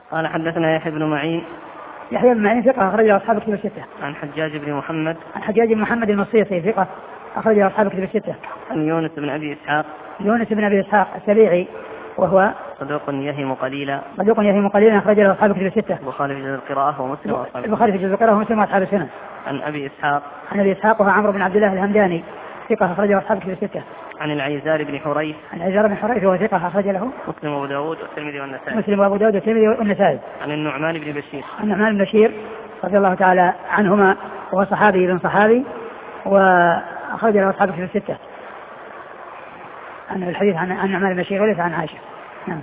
قال حدثنا يحيى بن معين. يحيى بن معين ثقة أخرجه أصحاب الكتب الستة. عن حجاج بن محمد. عن حجاج بن محمد المصيصي ثقة أخرجه أصحاب الكتب الستة. عن يونس بن أبي إسحاق. يونس بن أبي إسحاق السبيعي وهو صدوق يهم قليلا. صدوق يهم قليلا أخرجه أصحاب الكتب الستة. البخاري في جزء القراءة ومسلم وأصحاب البخاري في جزء القراءة ومسلم وأصحاب السنن. عن أبي إسحاق. عن أبي إسحاق وهو عمرو بن عبد الله الهمداني ثقة أخرجه أصحاب الكتب الستة. عن العيزار بن حريث. عن العيزار بن حريث وهو ثقة أخرج له مسلم وأبو داود والترمذي والنسائي. مسلم وأبو داود والترمذي والنسائي. عن النعمان بن بشير. عن النعمان بن بشير رضي الله تعالى عنهما وهو صحابي بن صحابي وأخرج له أصحاب الكتب الستة. عن الحديث عن النعمان بن بشير وليس عن عائشة. نعم.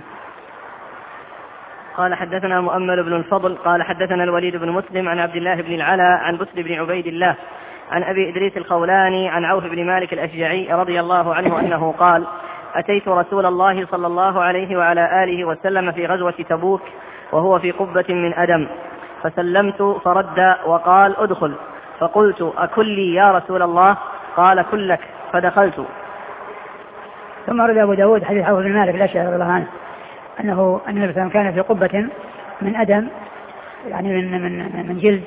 قال حدثنا مؤمل بن الفضل قال حدثنا الوليد بن مسلم عن عبد الله بن العلا عن بسر بن عبيد الله عن أبي إدريس الخولاني عن عوف بن مالك الأشجعي رضي الله عنه أنه قال: أتيت رسول الله صلى الله عليه وعلى آله وسلم في غزوة تبوك وهو في قبة من أدم، فسلمت فرد وقال: أدخل. فقلت: أكلي يا رسول الله؟ قال: كلك. فدخلت. ثم رد أبو داود حديث عوف بن مالك الأشجعي رضي الله عنه أنه النبي صلى الله عليه وسلم كان في قبة من أدم، يعني من جلد،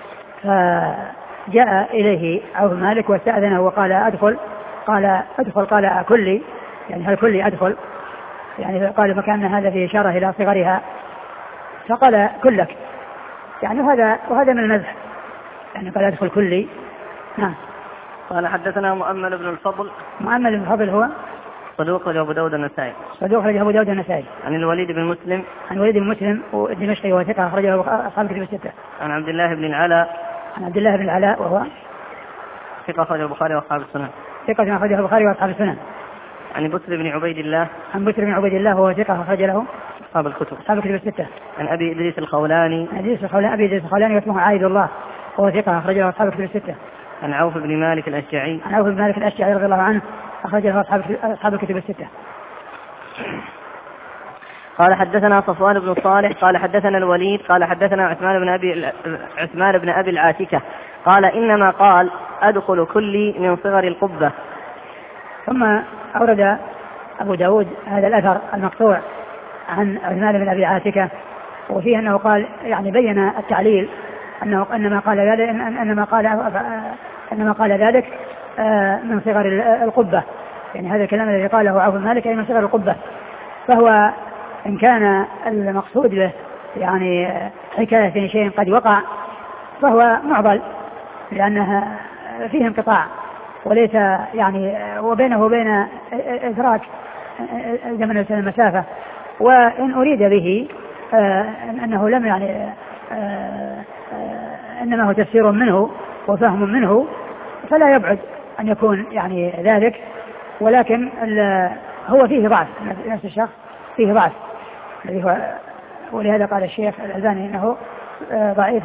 فجاء إليه عوف بن مالك واستأذنه وقال: أدخل. قال: أدخل. قال: أكلي؟ يعني هل كلي أدخل؟ يعني قال فكان هذا في إشارة إلى صغرها، فقال: كلك. يعني وهذا من المزح، يعني قال: أدخل كلي. نعم. قال حدثنا مؤمل بن الفضل. مؤمل بن الفضل هو صدوق أبو داود النسائي. صدوق أبو داود النسائي. عن الوليد بن مسلم. عن الوليد بن مسلم والدمشقي وثقة أخرجه أصحاب الكتب الستة. عن عبد الله بن العلاء. عن عبد الله بن العلاء وهو ثقة أخرجه البخاري وأصحاب السنن. ثقة أخرجه البخاري وأصحاب السنن. عن بسر بن عبيد الله. عن بسر بن عبيد الله وهو ثقة أخرج له أصحاب الكتب. أصحاب الكتب الستة. عن أبي إدريس الخولاني. أبي إدريس الخولاني واسمه عايد الله وهو ثقة أخرج له أصحاب الكتب الستة. عن عوف بن مالك الأشجعي. عن عوف بن مالك الأشجعي رضي الله عنه أخرج له أصحاب الكتب الستة. قال حدثنا صفوان بن صالح قال حدثنا الوليد قال حدثنا عثمان بن أبي العاتكة قال: إنما قال: أدخل كلي من صغر القبة. ثم أورد أبو داود هذا الأثر المقطوع عن عثمان بن أبي العاتكة، وفيه أنه قال، يعني بين التعليل أنه إنما قال ذلك من صغر القبة، يعني هذا الكلام الذي قاله عوف بن مالك أي من صغر القبة، فهو إن كان المقصود به يعني حكاية شيء قد وقع فهو معضل، لأنها فيه انقطاع وليس يعني وبينه وبين إدراك زمن المسافة. وإن أريد به أنه لم يعني إنما هو تفسير منه وفهم منه، فلا يبعد أن يكون يعني ذلك، ولكن هو فيه ضعف، نفس الشخص فيه ضعف، ولهذا قال الشيخ الألباني إنه ضعيف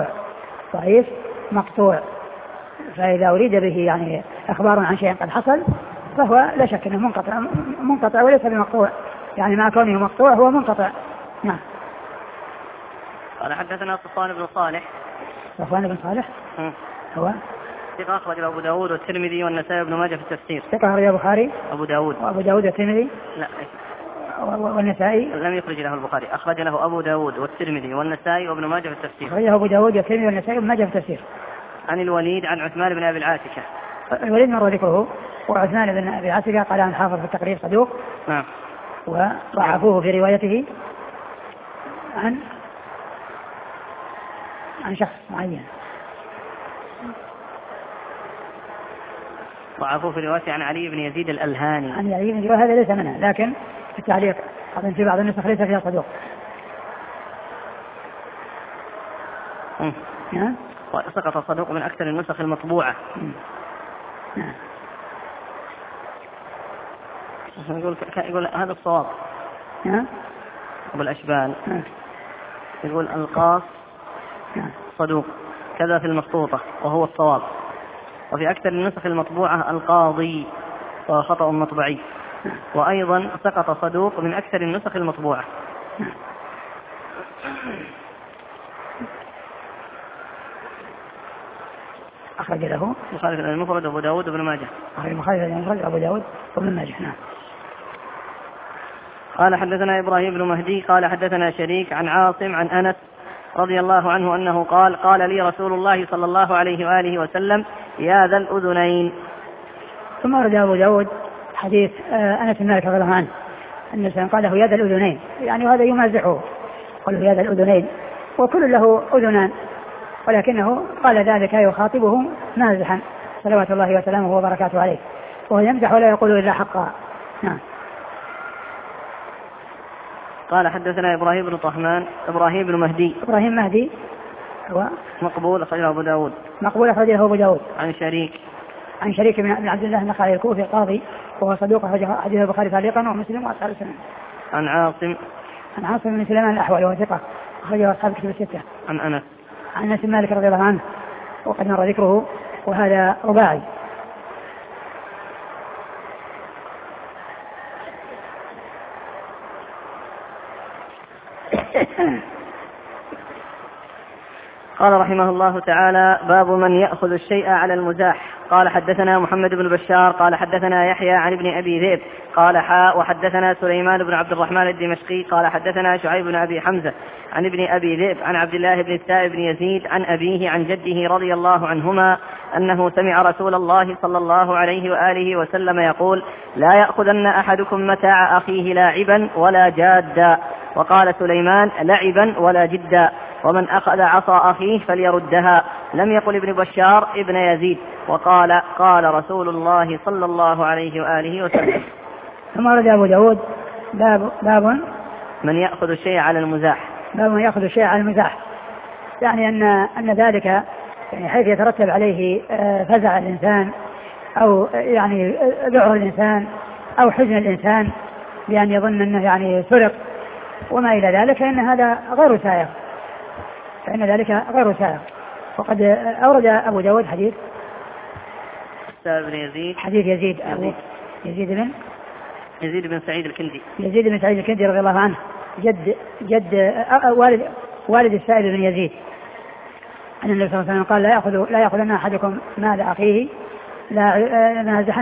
مقطوع. فإذا أريد به يعني أخبار عن شيء قد حصل فهو لا شك أنه منقطع وليس بمقطوع، يعني مع كونه مقطوع هو منقطع. نعم. قال حدثنا صفوان بن صالح. صفوان بن صالح هو ثقة أخرج أبو داود والترمذي والنسائي وابن ماجه في التفسير. ثقة أخرج البخاري أبو داود والترمذي لا والنسائي لم يخرج له البخاري، أخرج له أبو داود والترمذي والنسائي وابن ماجه في التفسير. أخرجه أبو داود والترمذي والنسائي وابن ماجه في التفسير. عن الوليد عن عثمان بن أبي العاتكة. الوليد مر ذكره، وعثمان بن أبي العاتكة قال عن حافظ في التقرير صدوق. نعم. وضعفوه في روايته عن شخص معين. ضعفوه في روايته عن علي بن يزيد الألهاني. عن علي بن يزيد، وهذا ليس منه، لكن في التعليق أظن في بعض النسخ ليس فيها صدوق. سقط الصدوق من أكثر النسخ المطبوعة. يقول هذا الصواب. أبو الأشبال يقول القاص صدوق كذا في المخطوطة وهو الصواب، وفي أكثر النسخ المطبوعة القاضي وهو خطأ مطبعي، وأيضا سقط صدوق من أكثر النسخ المطبوعة. أخرج له مخالف المفرد أبو داود وابن ماجه. مخالف المفرد أبو داود وابن ماجه. نعم. قال حدثنا إبراهيم بن مهدي قال حدثنا شريك عن عاصم عن أنس رضي الله عنه أنه قال قال لي رسول الله صلى الله عليه وآله وسلم يا ذا الأذنين. ثم ورد أبو داود حديث أنس بن مالك رضي الله عنه أن قال له يا ذا الأذنين، يعني هذا يمازحه، قال له يا ذا الأذنين، وكل له أذنان، ولكنه قال ذلك يخاطبه مازحا صلوات الله وسلامه وبركاته عليه، وهو يمزح ولا يقول إلا حقا. نعم. قال حدثنا إبراهيم بن طهمان إبراهيم بن مهدي إبراهيم مهدي هو مقبول أخرجه أبو داود. مقبول أخرجه أبو داود. عن شريك بن عبد الله النخعي الكوفي القاضي وهو صدوق حديث البخاري تعليقا ومسلم وأصحاب السنن. عن عاصم بن سليمان الأحول وهو ثقة أخرجه أصحاب الكتب الستة. عن أنس بن مالك رضي الله عنه وقد مر ذكره، وهذا رباعي. قال رحمه الله تعالى باب من يأخذ الشيء على المزاح. قال حدثنا محمد بن بشار قال حدثنا يحيى عن ابن أبي ذئب قال وحدثنا سليمان بن عبد الرحمن الدمشقي قال حدثنا شعيب بن أبي حمزة عن ابن أبي ذئب عن عبد الله بن السائب بن يزيد عن أبيه عن جده رضي الله عنهما أنه سمع رسول الله صلى الله عليه وآله وسلم يقول لا يأخذن أحدكم متاع أخيه لاعبا ولا جادا. وقال سليمان لعبا ولا جدا. ومن أخذ عصا أخيه فليردها. لم يقل ابن بشار ابن يزيد. وقال قال رسول الله صلى الله عليه وآله وسلم. ثم ورد أبو داود باب من يأخذ الشيء على المزاح. باب من يأخذ الشيء على المزاح، يعني أن ذلك يعني حيث يترتب عليه فزع الإنسان أو يعني ذعر الإنسان أو حزن الإنسان بأن يظن أنه يعني سرق وما إلى ذلك، فإن هذا غير سائغ، وقد أورد أبو داود حديث يزيد بن سعيد الكندي رضي الله عنه جد والد السائب بن يزيد أن النبي صلى الله عليه وسلم قال لا يأخذن أحدكم مال أخيه نازحا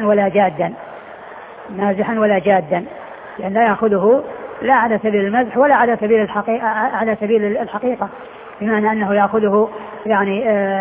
ولا جادا، يعني لا يأخذه لا على سبيل المزح ولا على سبيل الحقيقة، بمعنى أنه يأخذه يعني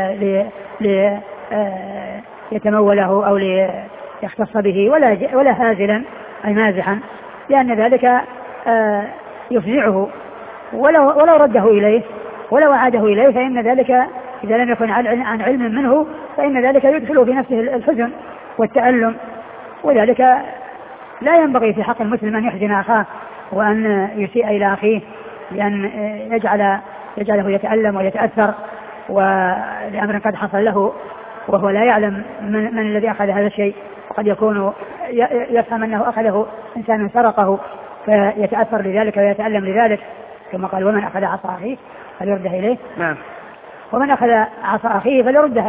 يتموله أو ليختص به ولا هازلا أي مازحا، لأن ذلك يفزعه، ولو رده إليه ولو أعاده إليه فإن ذلك إذا لم يكن عن علم منه فإن ذلك يدخله في نفسه الحزن والتألم، وذلك لا ينبغي في حق المسلم أن يحزن أخاه وأن يسيء إلى أخيه بأن يجعله يتألم ويتأثر ولأمر قد حصل له وهو لا يعلم من الذي أخذ هذا الشيء، وقد يكون يفهم أنه أخذه إنسان سرقه فيتأثر لذلك ويتألم لذلك، كما قال ومن أخذ عصا أخيه فليردها إليه. نعم. ومن أخذ عصا أخيه فليردها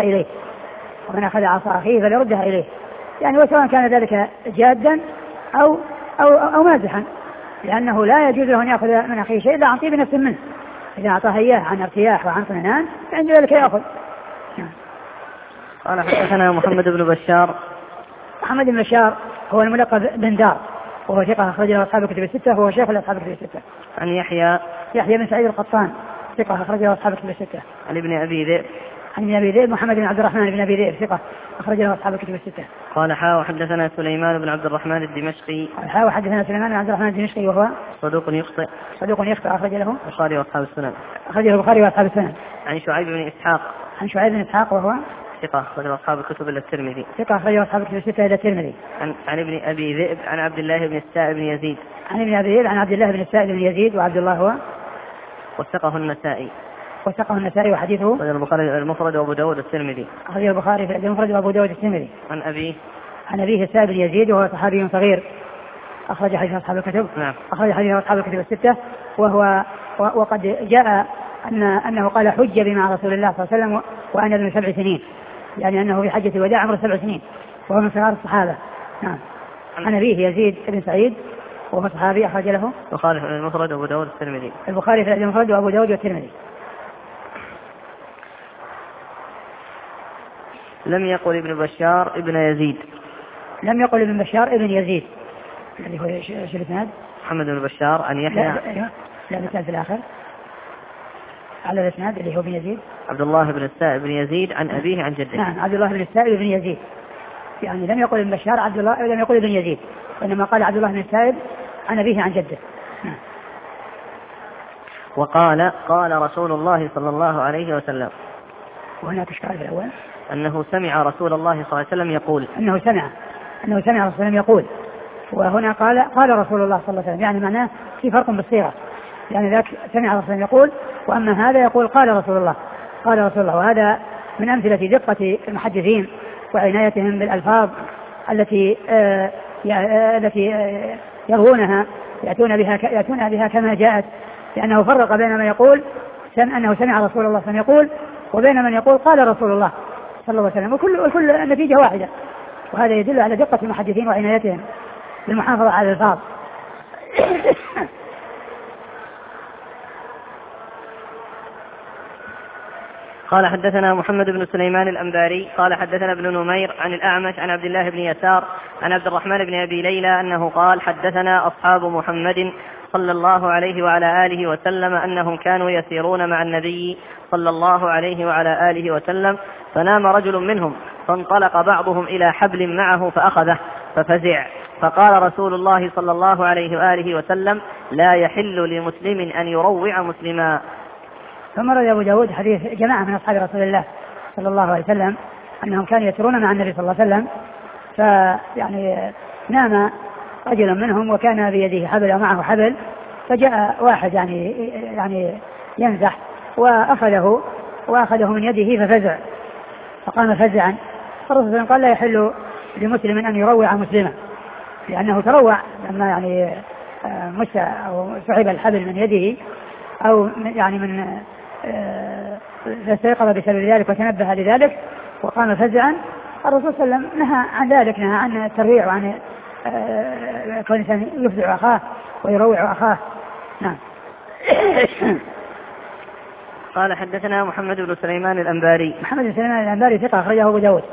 إليه، يعني وسواء كان ذلك جادا أو مازحا، لأنه لا يجوز له أن يأخذ من أخيه شيء إلا عن طيب نفس منه، إذا أعطاه إياه عن ارتياح وعن طمأنينة فعند ذلك يأخذ. قال حدثنا محمد بن بشار هو الملقب بن دار وهو ثقة أخرجه أصحاب الكتب الستة وهو شيخ لأصحاب الكتب الستة. عن يحيى بن سعيد القطان ثقة أخرجه أصحاب الكتب الستة. عن ابن أبي ذئب محمد بن عبد الرحمن بن أبي ذئب ثقة أخرجه أصحاب الكتب الستة. قال وحدثنا سليمان بن عبد الرحمن الدمشقي وهو صدوق يخطئ أخرجه له البخاري وأصحاب السنن. عن شعيب بن إسحاق وهو ثقة أخرجه أصحاب الكتب إلا الترمذي. عن ابن أبي ذئب عن عبد الله بن السائب بن يزيد وعبد الله هو وثقه النسائي وحديثه البخاري المفرد وأبو داود الترمذي. أخرجه البخاري في المفرد وأبو داود الترمذي. عن أبيه السائب بن يزيد وهو صحابي صغير أخرج حديث أصحاب الكتب. نعم. أخرج حديث أصحاب الكتب الستة. وقد جاء أنه قال حج بمع رسول الله صلى الله عليه وسلم وأنا ابن 7 سنين، يعني أنه في حجة الوداع عمره 7 سنين وهو من صغار الصحابة. نعم. عن أبيه يزيد بن سعيد وهو صحابي أخرج له البخاري في المفرد وأبو داود الترمذي. لم يقل ابن بشار ابن يزيد. الذي هو ايش الاسناد؟ محمد بن بشار عن يحيى. لا مثال في الآخر على الإسناد اللي هو بن يزيد. عبد الله بن السائب بن يزيد عن أبيه عن جده. نعم عبد الله بن السائب بن يزيد، يعني لم يقل ابن بشار عبد الله، لم يقل ابن يزيد، وإنما قال عبد الله بن السائب عن أبيه عن جده. نعم. وقال قال رسول الله صلى الله عليه وسلم. وهناك إشكال في الأول أنه سمع رسول الله صلى الله عليه وسلم يقول. أنه سمع رسول الله صلى الله عليه وسلم يقول، وهنا قال رسول الله صلى الله عليه وسلم، يعني معناه في فرق بالصيغة، يعني ذاك سمع رسول الله يقول، وأما هذا يقول قال رسول الله. وهذا من أمثلة دقة المحدثين وعنايتهم بالألفاظ التي يروونها يأتون بها كما جاءت، لأنه فرق بين ما يقول أنه سمع رسول الله صلى الله عليه وسلم يقول، وبين من يقول قال رسول الله صلى الله عليه وسلم، وكل النتيجة واحدة. وهذا يدل على دقة المحدثين وعنايتهم بالمحافظة على الألفاظ. قال حدثنا محمد بن سليمان الأنباري قال حدثنا ابن نمير عن الأعمش عن عبد الله بن يسار عن عبد الرحمن بن أبي ليلى أنه قال حدثنا أصحاب محمد صلى الله عليه وعلى آله وسلم أنهم كانوا يسيرون مع النبي صلى الله عليه وعلى آله وسلم، فنام رجل منهم فانطلق بعضهم إلى حبل معه فأخذه ففزع، فقال رسول الله صلى الله عليه وآله وسلم لا يحل لمسلم أن يروع مسلما. ثم روى أبو داود حديث جماعة من أصحاب رسول الله صلى الله عليه وسلم أنهم كانوا يسيرون مع النبي صلى الله عليه وسلم، فيعني نام رجل منهم وكان بيده حبل ومعه حبل، فجاء واحد يعني ينزح وأخذه من يده ففزع، فقام فزعا. فالرسول قال لا يحل لمسلم أن يروع مسلما، لأنه تروع لما يعني مس أو سحب الحبل من يده أو يعني من فاستيقظ بسبب ذلك وتنبه لذلك وقام فزعا. الرسول صلى الله عليه وسلم نهى عن ذلك، نهى عن الترويع وعن كون الإنسان يفزع أخاه ويروع أخاه. نعم. قال حدثنا محمد بن سليمان الأنباري. محمد بن سليمان الأنباري ثقة أخرجه أبو داود.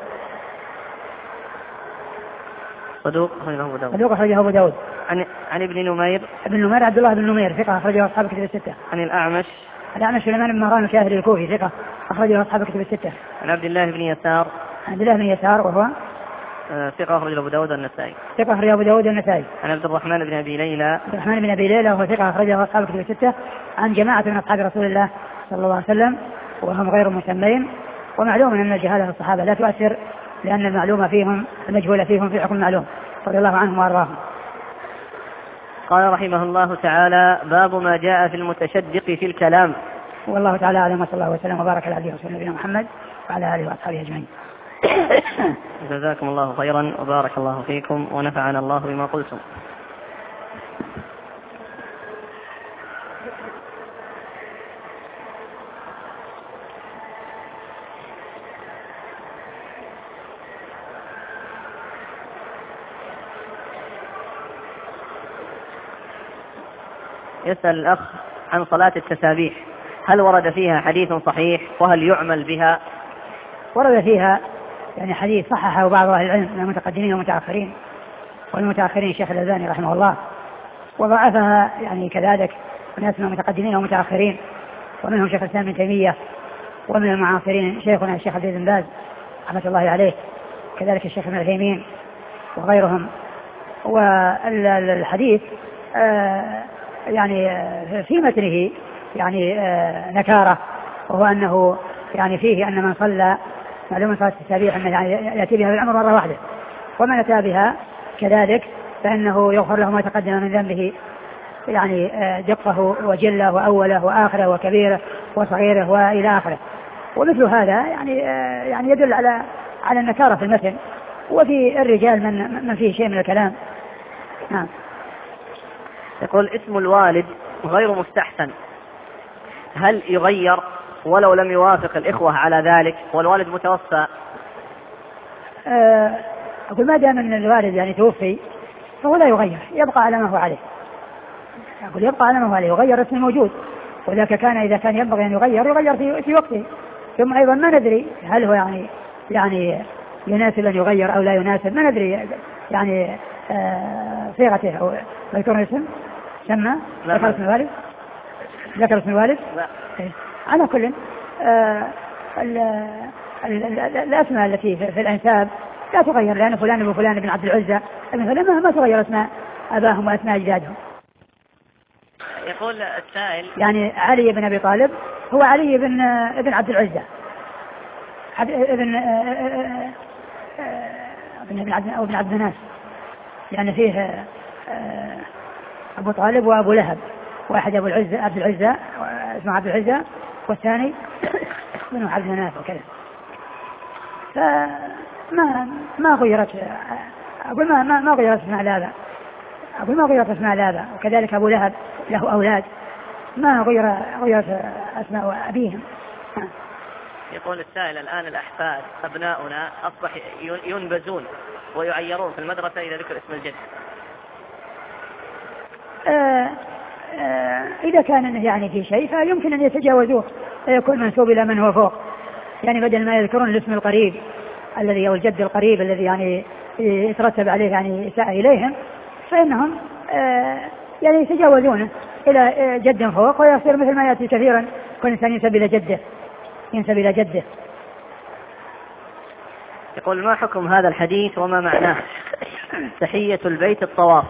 صدوق أخرجه أبو داود. عن ابن نمير. ابن نمير عبد الله بن نمير ثقة أخرجه أصحاب الكتب الستة. عن الأعمش سليمان بن مهران الكاهلي الكوفي ثقة أخرجه أصحاب الكتب الستة. عن عبد الله بن يسار. وهو ثقة أخرجه أبو داود والنسائي. عن عبد الرحمن بن أبي ليلى. وهو ثقة أخرجه أصحاب الكتب الستة. عن جماعة من أصحاب رسول الله صلى الله عليه وسلم وهم غير مسمين. ومعلوم أن الجهالة في الصحابة لا تؤثر، لأن المجهول فيهم في حكم معلوم رضي الله عنهم وأرضاهم. قال رحمه الله تعالى باب ما جاء في المتشدق في الكلام. والله تعالى أعلم، وصلى الله وسلم وبارك على عبده ورسوله نبينا محمد وعلى آله وأصحابه أجمعين. جزاكم الله خيرا وبارك الله فيكم ونفعنا الله بما قلتم. يسأل الأخ عن صلاة التسابيح، هل ورد فيها حديث صحيح وهل يعمل بها؟ ورد فيها يعني حديث صححه بعض أهل العلم من المتقدمين والمتأخرين، والمتأخرين الشيخ الألباني رحمه الله، وضعفها يعني كذلك ناس من المتقدمين والمتأخرين، ومنهم شيخ الإسلام ابن تيمية، ومن المعاصرين شيخنا الشيخ عبد العزيز بن باز رحمة الله عليه، كذلك الشيخ ابن عثيمين وغيرهم. والحديث يعني في متنه يعني نكارة، وهو أنه يعني فيه أن من صلى معلوم صلاة التسابيح أنه يعني يأتي بها بالعمر مرة واحدة، ومن أتى بها كذلك فإنه يغفر له ما تقدم من ذنبه، يعني دقه وجله وأوله وآخره وكبيره وصغيره وإلى آخره. ومثل هذا يعني يدل على النكارة في المتن، وفي الرجال من فيه شيء من الكلام. نعم. يقول اسم الوالد غير مستحسن، هل يغير ولو لم يوافق الإخوة على ذلك والوالد متوفى؟ أقول ما دام أن الوالد يعني توفي فهو لا يغير، يبقى على ما هو عليه. أقول يبقى على ما هو عليه، يغير اسم موجود، وذاك إذا كان ينبغي أن يغير في وقته. ثم أيضا ما ندري هل هو يعني يناسب أن يغير أو لا يناسب، ما ندري يعني صيغته أو يكون اسم سمى ذكر اسم الوالد؟ ذكر اسم الوالد؟ لا. على كل الأسماء التي في الأنساب لا تغير، لأن فلان ابن فلان بن عبد العزى ما تغير أسماء أباهم وأسماء أجدادهم. يقول السائل يعني علي بن أبي طالب هو علي بن عبد العزى ابن عبد مناف، يعني فيه أبو طالب وأبو لهب، واحد أبو العزى عبد العزى اسمه عبد العزى، والثاني بن عبد مناف وكذا. فما غيرت، أقول ما غيرت اسماء الآباء، أقول ما غيرت اسماء الآباء. وكذلك أبو لهب له أولاد ما غيرت أسماء أبيهم. يقول السائل الآن الأحفاد أبناؤنا أصبح ينبذون ويعيرون في المدرسة إذا ذكر اسم الجد. إذا كان يعني في شيء فيمكن أن يتجاوزوه، يكون منسوب إلى من هو فوق، يعني بدل ما يذكرون الاسم القريب الذي أو الجد القريب الذي يعني يترتب عليه يعني إساءة إليهم، فإنهم يعني يتجاوزونه إلى جد فوق، ويصير مثل ما يأتي كثيرا كل إنسان ينسب إلى جده. يقول ما حكم هذا الحديث وما معناه؟ تحية البيت الطواف.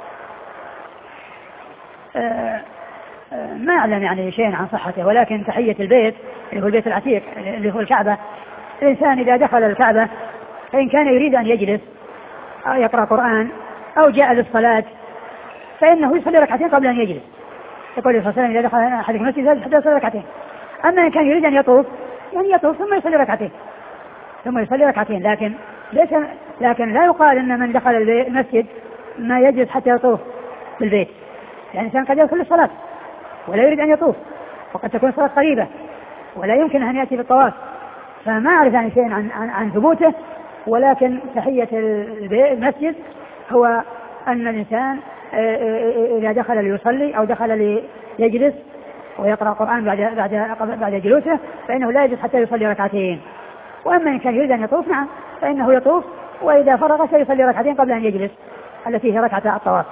ما أعلم يعني شيء عن صحته، ولكن تحية البيت اللي هو البيت العتيق اللي هو الكعبة، الإنسان إذا دخل الكعبة فإن كان يريد أن يجلس أو يقرأ قرآن أو جاء للصلاة فإنه يصلي ركعتين قبل أن يجلس. يقول صلى الله عليه وسلم إذا دخل أحد المسجد حتى يصلي ركعتين. أما إن كان يريد أن يطوف يعني يطوف ثم يصلي ركعتين، لكن لا يقال أن من دخل المسجد ما يجلس حتى يطوف بالبيت، يعني الإنسان قد يدخل الصلاة ولا يريد أن يطوف، وقد تكون الصلاة قريبة ولا يمكن أن يأتي بالطواف. فما أعرف يعني شيء عن ثبوته، ولكن تحية المسجد هو أن الإنسان إذا دخل ليصلي أو دخل ليجلس ويقرأ القرآن بعد جلوسه فإنه لا يجلس حتى يصلي ركعتين. وأما إن كان يريد أن يطوف نعم فإنه يطوف، وإذا فرغ سيصلي ركعتين قبل أن يجلس التي هي ركعة الطواف.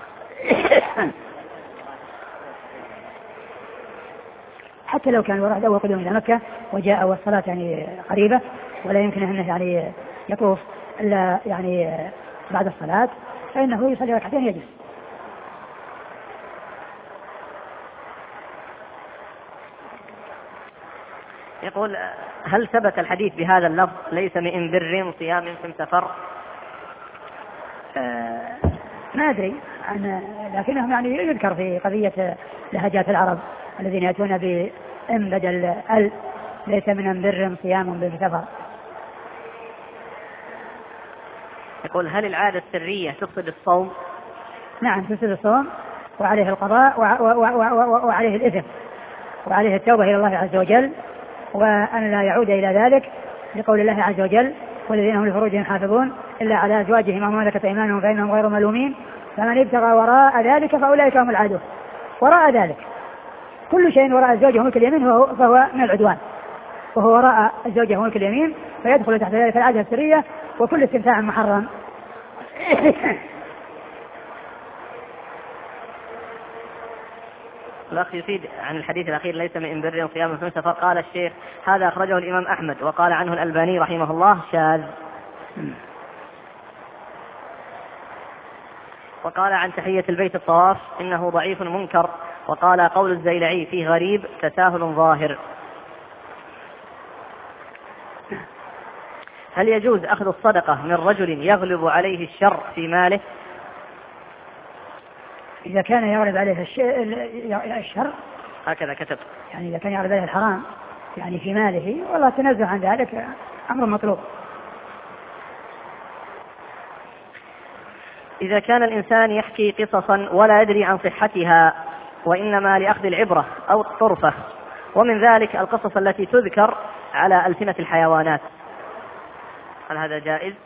حتى لو كان وراء أول قدوم إلى مكة وجاء والصلاة يعني قريبة ولا يمكن أنه يعني يطوف إلا يعني بعد الصلاة فإنه يصلي ركعتين يجلس. يقول هل ثبت الحديث بهذا اللفظ ليس من بر صيام في سفر؟ ما أدري لكنهم يعني يذكر في قضية لهجات العرب الذين يأتون بإم بدل ال، ليس من بر صيام في سفر. يقول هل العادة السرية تفسد الصوم؟ نعم تفسد الصوم، وعليه القضاء وعليه الإثم وعليه التوبة إلى الله عز وجل، وأن لا يعود إلى ذلك، لقول الله عز وجل والذين هم لفروجهم حافظون إلا على أزواجهم أو ما ملكت أيمانهم فإنهم غير ملومين فمن ابتغى وراء ذلك فأولئك هم العادون. وراء ذلك كل شيء وراء الزوجة وملك اليمين فهو من العدوان، وهو وراء الزوجة وملك اليمين فيدخل تحت ذلك العادة السرية وكل استمتاع محرم. الأخ يفيد عن الحديث الأخير ليس من بر صيام في سفر، قال الشيخ هذا أخرجه الإمام أحمد وقال عنه الألباني رحمه الله شاذ. وقال عن تحية البيت الطواف إنه ضعيف منكر، وقال قول الزيلعي فيه غريب تساهل ظاهر. هل يجوز أخذ الصدقة من رجل يغلب عليه الشر في ماله؟ إذا كان يغلب عليه الشر هكذا كتب، يعني إذا كان يغلب عليه الحرام يعني في ماله والله تنزه عن ذلك أمر مطلوب. إذا كان الإنسان يحكي قصصا ولا يدري عن صحتها وإنما لأخذ العبرة أو الطرفة، ومن ذلك القصص التي تذكر على ألسنة الحيوانات، هل هذا جائز؟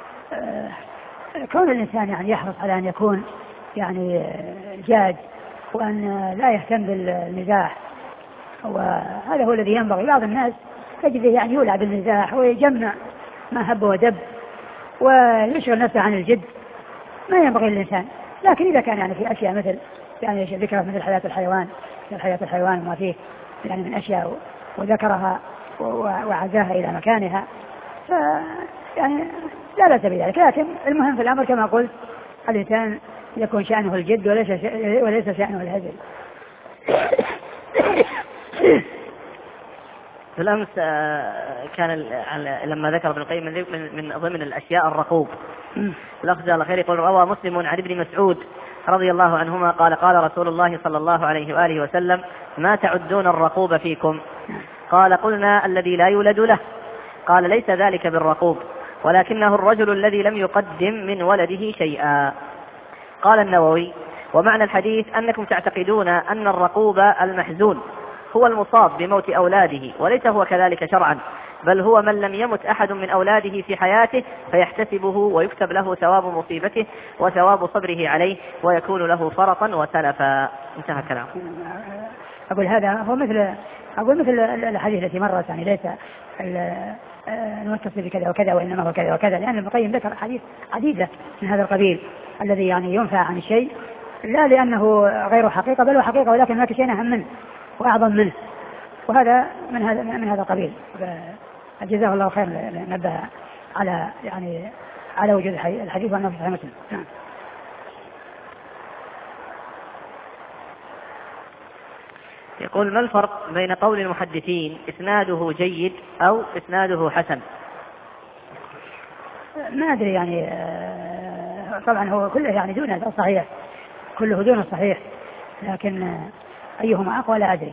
كون الإنسان يعني يحرص على أن يكون يعني جاد وأن لا يهتم بالمزاح، وهذا هو الذي ينبغي. بعض الناس تجده يعني يولع بالمزاح ويجمع ما هب ودب ويشغل نفسه عن الجد، ما ينبغي للإنسان. لكن إذا كان يعني في أشياء مثل يعني ذكرت مثل حياة الحيوان وما فيه يعني من أشياء وذكرها وعزاها إلى مكانها، يعني لا بأس بذلك. لكن المهم في الأمر كما قلت الإنسان يكون شأنه الجد وليس شأنه الهزل. في الأمس كان لما ذكر ابن القيم من ضمن الأشياء الرقوب. الأخ جزاه الله خير يقول: روى مسلم عن ابن مسعود رضي الله عنهما قال: قال رسول الله صلى الله عليه وآله وسلم: ما تعدون الرقوب فيكم؟ قال: قلنا: الذي لا يولد له. قال: ليس ذلك بالرقوب، ولكنه الرجل الذي لم يقدم من ولده شيئا. قال النووي: ومعنى الحديث أنكم تعتقدون أن الرقوب المحزون هو المصاب بموت أولاده، وليس هو كذلك شرعا، بل هو من لم يمت أحد من أولاده في حياته فيحتسبه ويكتب له ثواب مصيبته وثواب صبره عليه ويكون له فرطا وتلفا. انتهى كلام. أقول هذا هو مثل الحديث التي مرت، يعني ليس المتصل بكذا وكذا وإنما هو كذا وكذا، لأن ابن القيم ذكر حديث عديدة من هذا القبيل الذي يعني ينفع عن الشيء لا لأنه غير حقيقة بل هو حقيقة، ولكن هناك شيء أهم منه وأعظم منه، وهذا من هذا القبيل. جزاه الله خير نبه على وجود الحديث وأنه في صحيح مسلم. نعم. يقول: ما الفرق بين قول المحدثين إسناده جيد أو إسناده حسن؟ ما أدري، يعني طبعا هو كله يعني دون الصحيح، كله دون الصحيح، لكن أيهما أقوى لا أدري.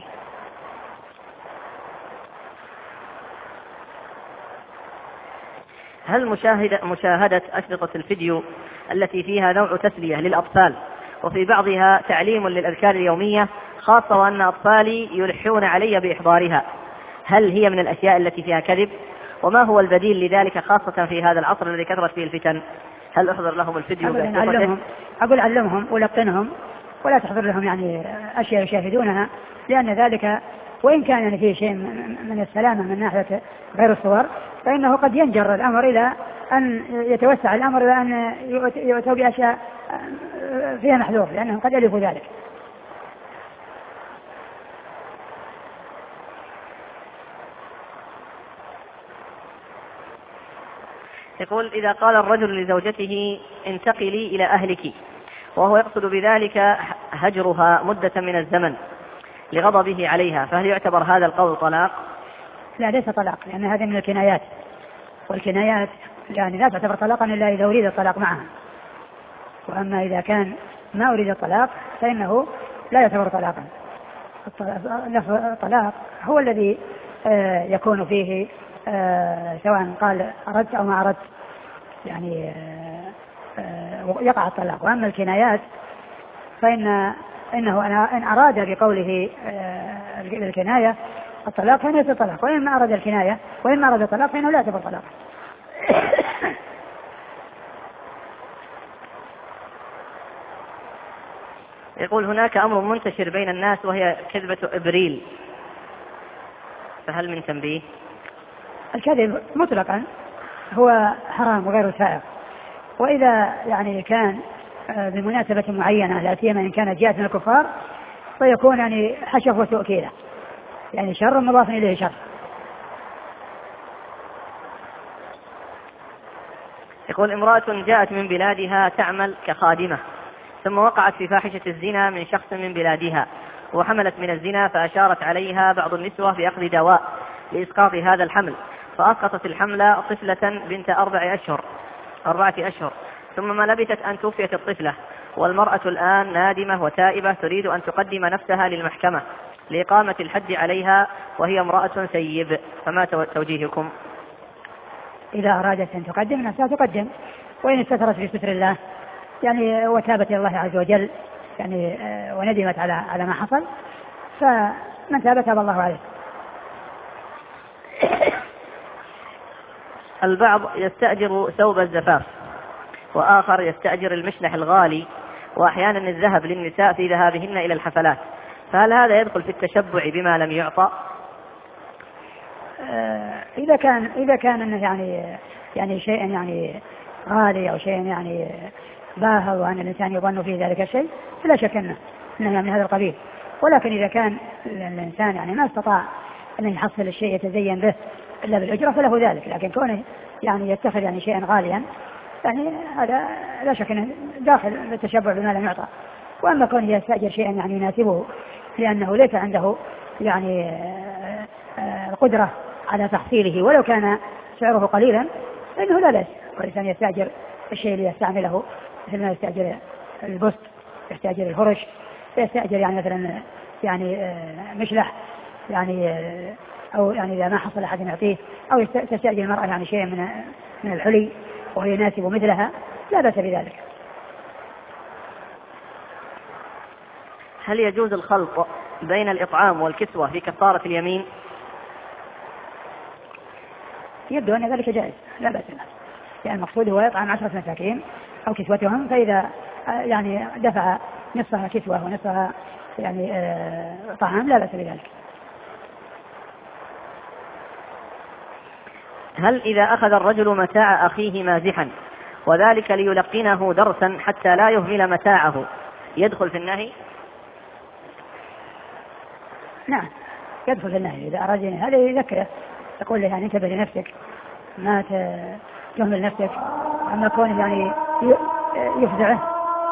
هل مشاهدة أشرطة الفيديو التي فيها نوع تسلية للأطفال وفي بعضها تعليم للأذكار اليومية، خاصة وأن أطفالي يلحون علي بإحضارها، هل هي من الأشياء التي فيها كذب؟ وما هو البديل لذلك خاصة في هذا العصر الذي كثرت فيه الفتن؟ هل أحضر لهم الفيديو؟ أقول علمهم ولقنهم، ولا تحضر لهم يعني أشياء يشاهدونها، لأن ذلك وإن كان يعني فيه شيء من السلامة من ناحية غير الصور، فإنه قد ينجر الأمر إلى أن يتوسع الأمر إلى أن يؤتوا بأشياء فيها محذور، لأنهم قد ألفوا ذلك. يقول: إذا قال الرجل لزوجته انتقلي إلى أهلك، وهو يقصد بذلك هجرها مدة من الزمن لغضبه عليها، فهل يعتبر هذا القول طلاق؟ لا، ليس طلاق، لأن هذا من الكنايات، والكنايات يعني لا تعتبر طلاقا إلا إذا أريد الطلاق معها، وأما إذا كان ما أريد الطلاق فإنه لا يعتبر طلاقا. الطلاق هو الذي يكون فيه سواء قال أردت أو ما أردت، يعني يقع الطلاق. وأما الكنايات فإنه إن أراد بقوله الكناية الطلاق فإنه يعتبر طلاق، وإن ما أراد الكناية وإن ما أراد الطلاق فإنه لا يعتبر طلاق. يقول: هناك أمر منتشر بين الناس وهي كذبة إبريل، فهل من تنبيه؟ الكذب مطلقا هو حرام وغير سائغ، وإذا يعني كان بمناسبة معينة لا سيما إن كانت جاءت من الكفار فيكون يعني حشف وسوء كيلة، يعني شر مضاف إليه شر. يقول: امرأة جاءت من بلادها تعمل كخادمة، ثم وقعت في فاحشة الزنا من شخص من بلادها، وحملت من الزنا، فأشارت عليها بعض النسوة بأخذ دواء لإسقاط هذا الحمل، فأسقطت الحمل طفلة بنت 4 أشهر، ثم ما لبثت أن توفيت الطفلة، والمرأة الآن نادمة وتائبة تريد أن تقدم نفسها للمحكمة لإقامة الحد عليها وهي امرأة سيب، فما توجيهكم؟ إذا أرادت أن تقدم نفسها تقدم، وإن استترت في ستر الله يعني وتابت إلى الله عز وجل يعني وندمت على ما حصل، فمن تاب تاب الله عليه. البعض يستأجر ثوب الزفاف، وآخر يستأجر المشلح الغالي، وأحيانا الذهب للنساء في ذهابهن إلى الحفلات، فهل هذا يدخل في التشبع بما لم يعطى؟ إذا كان يعني شيء يعني غالي أو شيء يعني باهظ وأن الإنسان يظن فيه ذلك الشيء فلا شك إنها من هذا القبيل. ولكن إذا كان الإنسان يعني ما استطاع أن يحصل الشيء يتزين به إلا بالأجرة فله ذلك، لكن كونه يعني يتخذ يعني شيئا غاليا يعني هذا لا شك أنه داخل بالتشبع بما لم يعطى. وأما كونه يستأجر شيئا يعني يناسبه لأنه ليس عنده يعني القدرة على تحصيله ولو كان سعره قليلا فإنه لا بأس، والإنسان يستأجر الشيء اللي يستعمله، مثل ما يستأجر البسط، يستأجر الفرش، يستأجر يعني مثلا يعني مشلح يعني أو يعني إذا ما حصل أحد يعطيه، أو تستأجر المرأة يعني شيء من الحلي وهي يناسب مثلها، لا بأس بذلك. هل يجوز الخلط بين الإطعام والكسوة في كفارة اليمين؟ يبدو أن ذلك جائز لا بأس به، يعني المقصود هو يطعم 10 مساكين أو كسوتهم، فإذا يعني دفع نصفها كسوة ونصفها يعني طعام لا بأس بذلك. هل إذا أخذ الرجل متاع أخيه مازحا وذلك ليلقنه درسا حتى لا يهمل متاعه يدخل في النهي؟ نعم يدخل في النهي إذا أراد هذا يذكره، يقول له يعني انتبه لنفسك ما تهمل نفسك، أما كونه يعني يفزعه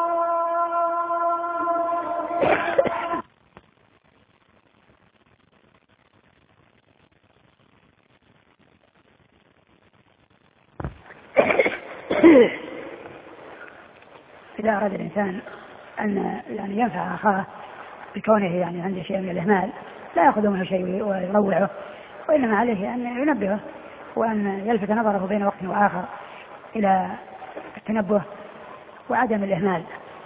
إذا أراد الإنسان أن يعني ينفع أخاه بكونه يعني عنده شيء من الإهمال لا يأخذ منه شيء ويروعه، وإنما عليه أن ينبهه وأن يلفت نظره بين وقت وآخر إلى التنبه وعدم الإهمال.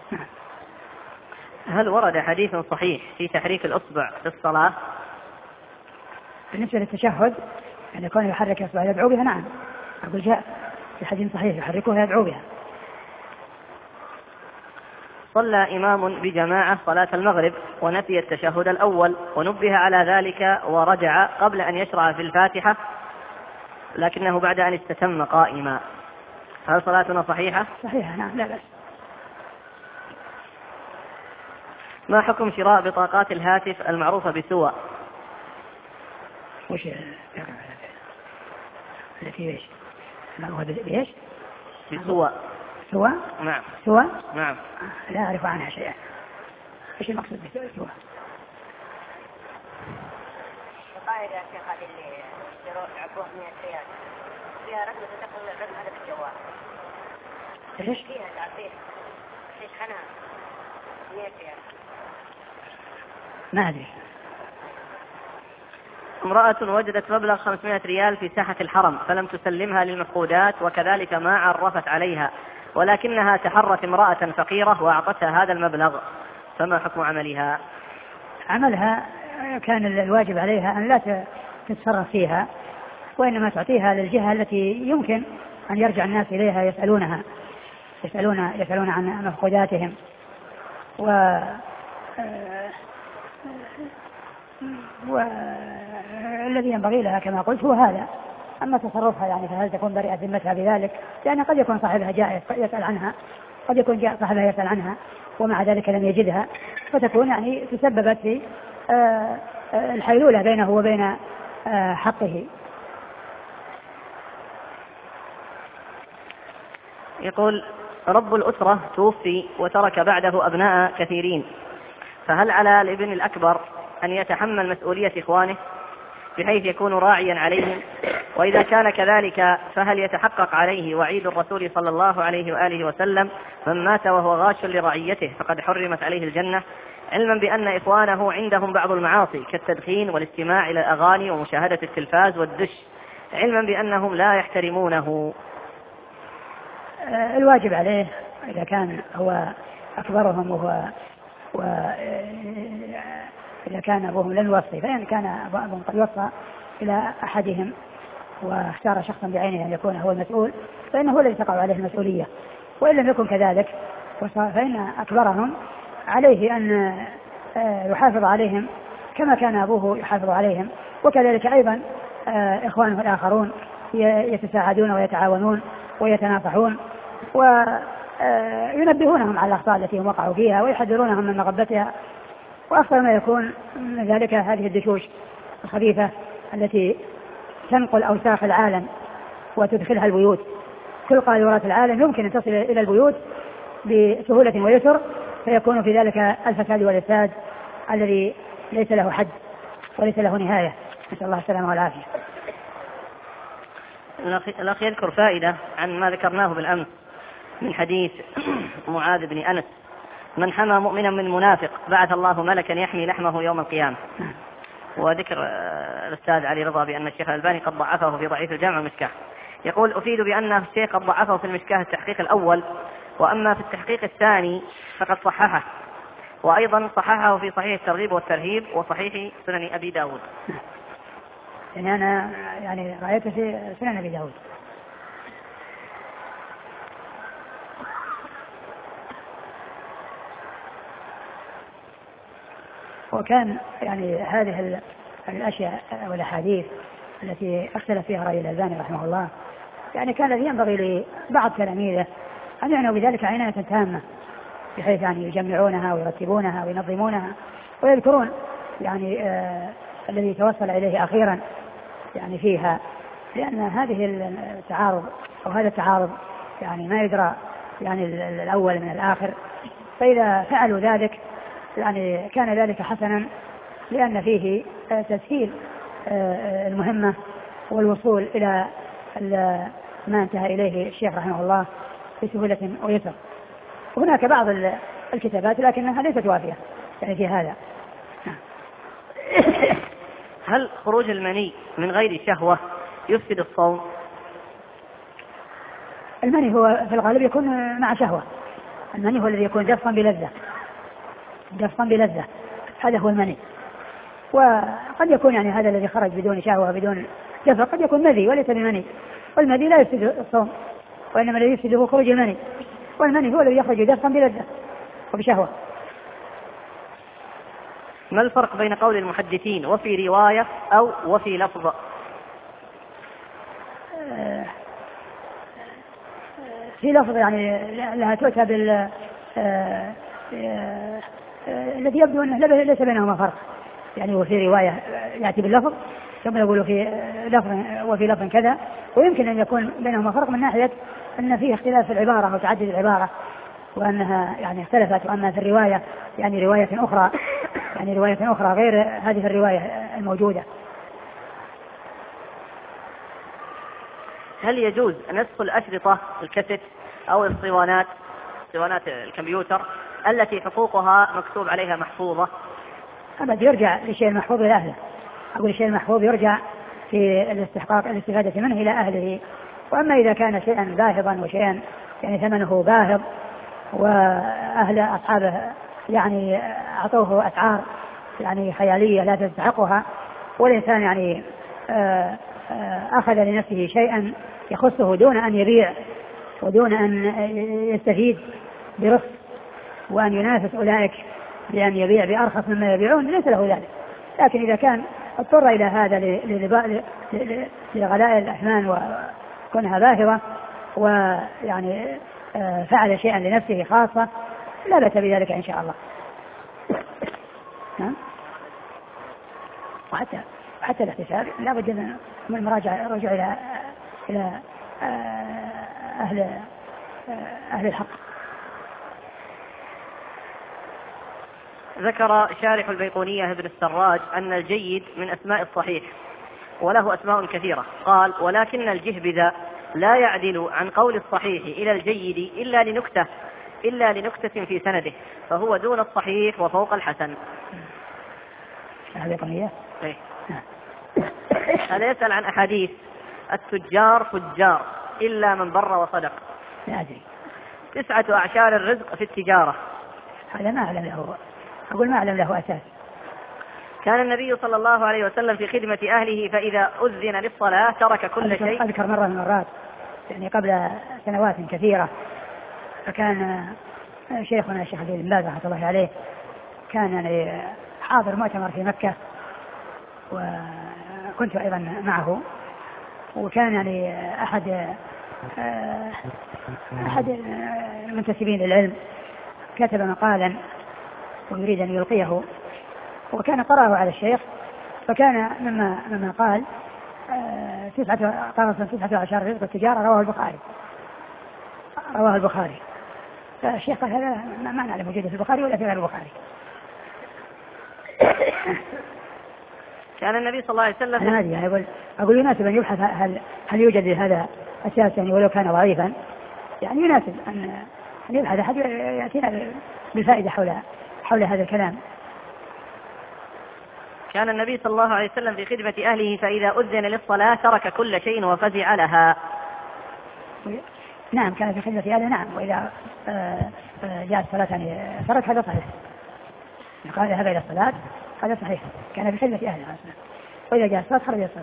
هل ورد حديث صحيح في تحريك الأصبع في الصلاة؟ بالنسبة للتشهد أن يكون يحرك أصبعه يدعو بها، نعم أقول جاء في حديث صحيح يحركها يدعو بها. صلى إمام بجماعة صلاة المغرب ونسي التشهد الأول ونبه على ذلك ورجع قبل أن يشرع في الفاتحة لكنه بعد أن استتم قائما، هل صلاتنا صحيحة؟ صحيحة نعم لا بأس. ما حكم شراء بطاقات الهاتف المعروفة بسوى؟ وش التي ايش؟ المعروفة بإيش؟ بسوى. سوى؟ نعم. سوى؟ نعم. لا أعرف عنها شيئا. ايش المقصود بسوى؟ القاعدة يا شيخ هذه اللي يعبوها 100 ريال فيها رقم تدخل الرقم هذا في الجوال. ايش؟ فيها تعرفين ايش حنها 100 ريال. ما أدري. امرأة وجدت مبلغ 500 ريال في ساحة الحرم فلم تسلمها للمفقودات وكذلك ما عرفت عليها، ولكنها تحرت امرأة فقيرة وأعطتها هذا المبلغ، فما حكم عملها؟ عملها كان الواجب عليها أن لا تتصرف فيها، وإنما تعطيها للجهة التي يمكن أن يرجع الناس إليها يسألون عن مفقوداتهم، والذي ينبغي لها كما قلت هو هذا. أما تصرفها يعني فهل تكون بريئة ذمتها بذلك؟ لأن قد يكون صاحبها جاء يسأل عنها، قد يكون جاء صاحبها يسأل عنها ومع ذلك لم يجدها، فتكون يعني تسببت في الحيلولة بينه وبين حقه. يقول رب الأسرة توفي وترك بعده أبناء كثيرين، فهل على الابن الأكبر أن يتحمل مسؤولية إخوانه بحيث يكون راعيا عليهم؟ وإذا كان كذلك فهل يتحقق عليه وعيد الرسول صلى الله عليه وآله وسلم من مات وهو غاش لرعيته فقد حرمت عليه الجنة، علما بأن إخوانه عندهم بعض المعاصي كالتدخين والاستماع إلى الأغاني ومشاهدة التلفاز والدش، علما بأنهم لا يحترمونه؟ الواجب عليه إذا كان هو أكبرهم إذا كان أبوهم لن يوصي، فإن كان أبوهم قد وصى إلى أحدهم واختار شخصا بعينه أن يكون هو المسؤول فإنه هو الذي تقع عليه المسؤولية، وإن لم يكن كذلك فإن أكبرهم عليه أن يحافظ عليهم كما كان أبوه يحافظ عليهم، وكذلك أيضا إخوانه الآخرون يتساعدون ويتعاونون ويتناصحون، ينبهونهم على الأخطاء التي هم وقعوا فيها ويحذرونهم من مغبتها. وأكثر ما يكون من ذلك هذه الدشوش الخبيثة التي تنقل أوساخ العالم وتدخلها البيوت. كل قاذورات العالم يمكن أن تصل إلى البيوت بسهولة ويسر، فيكون في ذلك الفساد والإفساد الذي ليس له حد وليس له نهاية. نسأل الله السلامة والعافية. الأخ يذكر فائدة عن ما ذكرناه بالأمس من حديث معاذ بن أنس: من حمى مؤمنا من منافق بعث الله ملكا يحمي لحمه يوم القيامة. وذكر الأستاذ علي رضا بأن الشيخ الألباني قد ضعفه في ضعيف الجامع والمشكاة. يقول: أفيد بأن الشيخ قد ضعفه في المشكاة التحقيق الأول، وأما في التحقيق الثاني فقد صححه، وأيضا صححه في صحيح الترغيب والترهيب وصحيح سنن أبي داود. يعني أنا رأيته في سنن أبي داود. وكان هذه الأشياء والأحاديث التي اختلف فيها رأي الألباني رحمه الله كان الذي ينبغي لبعض تلاميذه أن يعنوا بذلك عناية تامة، بحيث يجمعونها ويرتبونها وينظمونها ويذكرون الذي توصل إليه أخيرا فيها، لأن هذه التعارض أو هذا التعارض ما يدرى الأول من الآخر. فإذا فعلوا ذلك كان ذلك حسنا، لأن فيه تسهيل المهمة والوصول إلى ما انتهى إليه الشيخ رحمه الله بسهولة ويسر. وهناك بعض الكتابات لكنها ليست وافية في هذا. هل خروج المني من غير شهوة يفسد الصوم؟ المني هو في الغالب يكون مع شهوة. المني هو الذي يكون جفا بلذة، هذا هو المني. وقد يكون هذا الذي خرج بدون شهوة بدون جفا قد يكون مذي وليس بمني، والمذي لا يفسد الصوم، وإنما الذي يفسده خروج المني، والمني هو الذي يخرج جفا بلذة وبشهوة. ما الفرق بين قول المحدثين وفي رواية أو وفي لفظ؟ في لفظ لها تؤتى الذي يبدو أنه ليس بينهما فرق، وفي رواية يأتي باللفظ ثم يقول في لفظ وفي لفظ كذا، ويمكن أن يكون بينهما فرق من ناحية أن فيه اختلاف في العبارة وتعدد العبارة، وأنها اختلفت. وأما في الرواية رواية أخرى غير هذه الرواية الموجودة. هل يجوز نسخ الأشرطة الكاسيت أو اسطوانات الكمبيوتر التي حقوقها مكتوب عليها محفوظة؟ أبد، يرجع لشيء المحفوظ إلى أهله. أقول الشيء المحفوظ يرجع في الاستفادة منه إلى أهله. وأما إذا كان شيئا باهظا وشيئا ثمنه باهظ وأهل أصحابه أعطوه أسعار خيالية لا تستحقها، والإنسان أخذ لنفسه شيئا يخصه دون أن يبيع ودون أن يستفيد برخص، وأن ينافس أولئك بأن يبيع بأرخص مما يبيعون، ليس له ذلك. لكن إذا كان اضطر إلى هذا لغلاء الأثمان وكونها باهظة فعل شيئا لنفسه خاصة، لا بأس بذلك إن شاء الله. وحتى الاحتساب لا بد من الرجوع إلى أهل الحق. ذكر شارح البيقونية ابن السراج أن الجيد من أسماء الصحيح، وله أسماء كثيرة. قال: ولكن الجهبذ لا يعدل عن قول الصحيح إلى الجيد إلا لنكتة في سنده، فهو دون الصحيح وفوق الحسن. هذا يسأل عن أحاديث التجار فجار إلا من بر وصدق. لا أدري. 9 أعشار الرزق في التجارة. هذا ما أعلم له، أقول ما أعلم له أساس. كان النبي صلى الله عليه وسلم في خدمة أهله، فإذا أذن للصلاة ترك كل شيء. أذكر مرة من المرات قبل سنوات كثيرة، فكان شيخنا الشيخ عبد الله رحمه الله عليه كان حاضر مؤتمر في مكة، وكنت أيضا معه. وكان أحد أحد المنتسبين للعلم كتب مقالا ويريد أن يلقيه، وكان قرأه على الشيخ، فكان مما قال 19 رزق التجارة رواه البخاري. فالشيخ قال هذا ما نعلم موجود في البخاري ولا في غير البخاري. كان النبي صلى الله عليه وسلم أنا أقول يناسب أن يبحث هل يوجد هذا أساس يعني ولو كان ضعيفا، يعني يناسب أن يبحث أحد يأتينا بالفائدة حول هذا الكلام. كان النبي صلى الله عليه وسلم في خدمة أهله فإذا أذن للصلاة ترك كل شيء وفزع لها. نعم كان في خدمة أهله، نعم. وإذا جاء الصلاة يعني ترك، هذا صحيح. قال ذهب إلى الصلاة، هذا صحيح، كان في خدمة أهله، وإذا جاء الصلاة خرج الصلاة.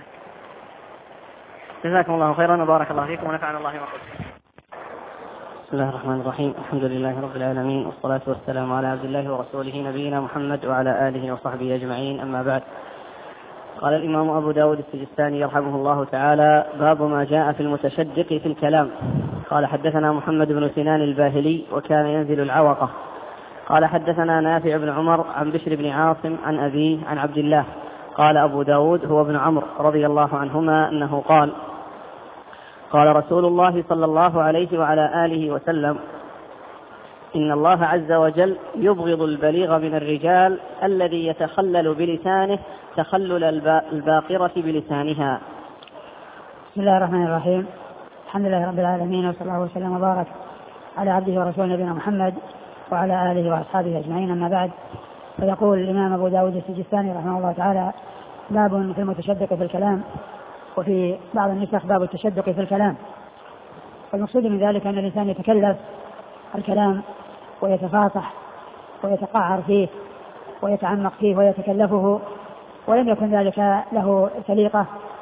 جزاكم الله خيرا وبارك الله فيكم ونفعنا الله وقلت. بسم الله الرحمن الرحيم، الحمد لله رب العالمين، والصلاة والسلام على عبد الله ورسوله نبينا محمد وعلى آله وصحبه أجمعين، أما بعد. قال الإمام أبو داود السجستاني يرحمه الله تعالى: باب ما جاء في المتشدق في الكلام. قال حدثنا محمد بن سنان الباهلي وكان ينزل العوقة. قال حدثنا نافع بن عمر عن بشر بن عاصم عن أبيه عن عبد الله. قال أبو داود هو ابن عمرو رضي الله عنهما أنه قال: قال رسول الله صلى الله عليه وعلى آله وسلم: إن الله عز وجل يبغض البليغ من الرجال الذي يتخلل بلسانه تخلل الباقرة بلسانها. بسم الله الرحمن الرحيم، الحمد لله رب العالمين، وصلى الله وسلم وبارك على عبده ورسوله نبينا محمد وعلى آله وأصحابه أجمعين، أما بعد. فيقول الإمام أبو داود السجستاني رحمه الله تعالى: باب في المتشدق في الكلام. وفي بعض النسخ باب التشدق في الكلام. والمقصود من ذلك أن الإنسان يتكلف الكلام ويتفاصح ويتقعر فيه ويتعمق فيه ويتكلفه، ولم يكن ذلك له سليقة،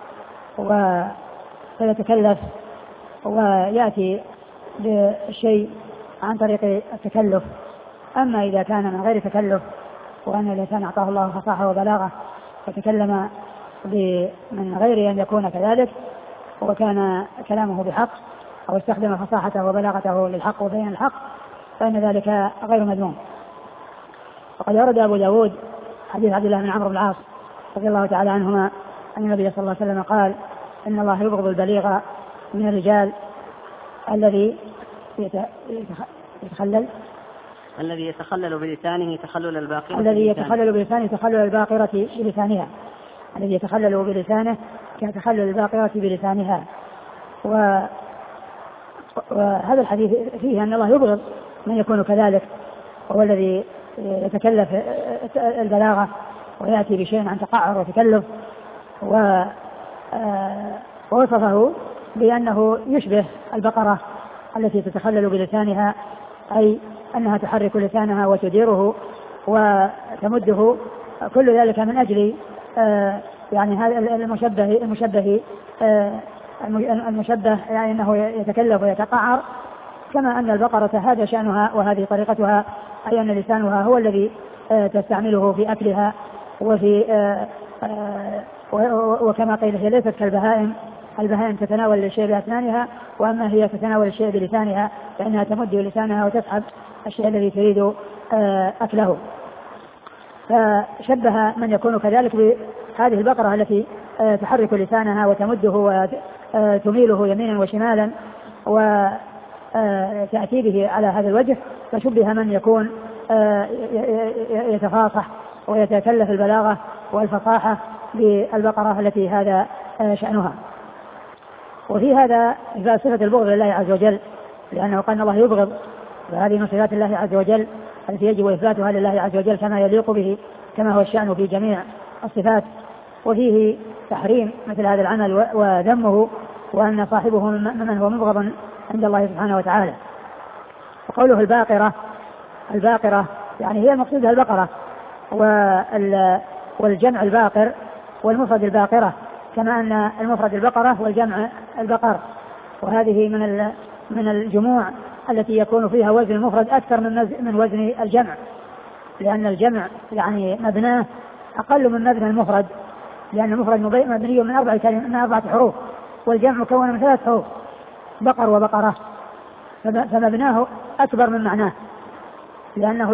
ويتكلف ويأتي بالشيء عن طريق التكلف. أما إذا كان من غير تكلف، وأن الإنسان أعطاه الله فصاحة وبلاغة وتكلم من غير أن يكون كذلك، وكان كلامه بحق، أو استخدم فصاحته وبلاغته للحق وبين الحق، فإن ذلك غير مذموم. وقد أورد أبو داود حديث عبد الله بن عمرو بن العاص رضي الله تعالى عنهما أن النبي صلى الله عليه وسلم قال: إن الله يبغض البليغ من الرجال الذي يتخلل بلسانه تخلل الباقرة الذي يتخلل بلسانه تخلل الباقرة بلسانها، الذي يتخلل بلسانه كتخلل الباقرة بلسانها. وهذا الحديث فيه أن الله يبغض من يكون كذلك، وهو الذي يتكلف البلاغة ويأتي بشيء عن تقعر وتكلف، ووصفه بأنه يشبه البقرة التي تتخلل بلسانها، أي أنها تحرك لسانها وتديره وتمده، كل ذلك من أجل يعني هذا المشبه يعني أنه يتكلف ويتقعر، كما أن البقرة هذا شأنها وهذه طريقتها، أي أن لسانها هو الذي تستعمله في أكلها وكما قيل هي ليست كالبهائم، البهائم تتناول الشيء بأسنانها، وأما هي تتناول الشيء بلسانها، فإنها تمد لسانها وتسحب الشيء الذي تريد أكله. فشبه من يكون كذلك بهذه البقرة التي تحرك لسانها وتمده وتميله يمينا وشمالا وتأتي به على هذا الوجه، فشبه من يكون يتفاصح ويتكلف البلاغة والفصاحة بالبقرة التي هذا شأنها. وفي هذا إثبات صفة البغض لله عز وجل، لأنه قال الله يبغض، وهذه من صفات الله عز وجل التي يجب إثباتها لله عز وجل كما يليق به، كما هو الشأن في جميع الصفات. وفيه تحريم مثل هذا العمل وذمه، وأن صاحبه من هو مبغض عند الله سبحانه وتعالى. وقوله الباقرة يعني هي المقصود البقرة، والجمع الباقر والمفرد الباقرة، كما أن المفرد البقرة والجمع البقر، وهذه من الجموع التي يكون فيها وزن المفرد أكثر من وزن الجمع، لأن الجمع يعني مبناه أقل من مبنى المفرد، لأن المفرد مبني من 4 حروف، والجمع مكون من 3 حروف، بقر وبقرة، فمبناه أكبر من معناه، لأنه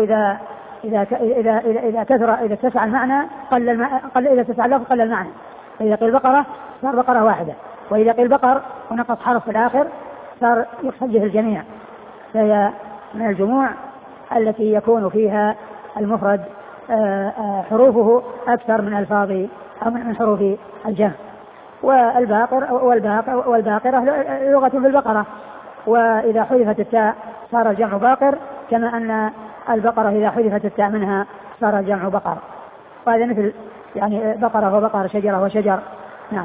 إذا كثر، إذا اتسع المعنى إذا اتسع اللفظ قل المعنى. فإذا قيل بقرة صار بقرة واحدة، وإذا قيل بقر ونقص حرف في الآخر صار يقصد به الجميع. فهي من الجموع التي يكون فيها المفرد حروفه أكثر من ألفاظ أو من حروف الجمع. والباقرة لغة في البقرة، وإذا حذفت التاء صار الجمع باقر، كما أن البقرة إذا حذفت التاء منها صار الجمع بقر. وهذا مثل يعني بقرة وبقر، شجرة وشجر. نعم.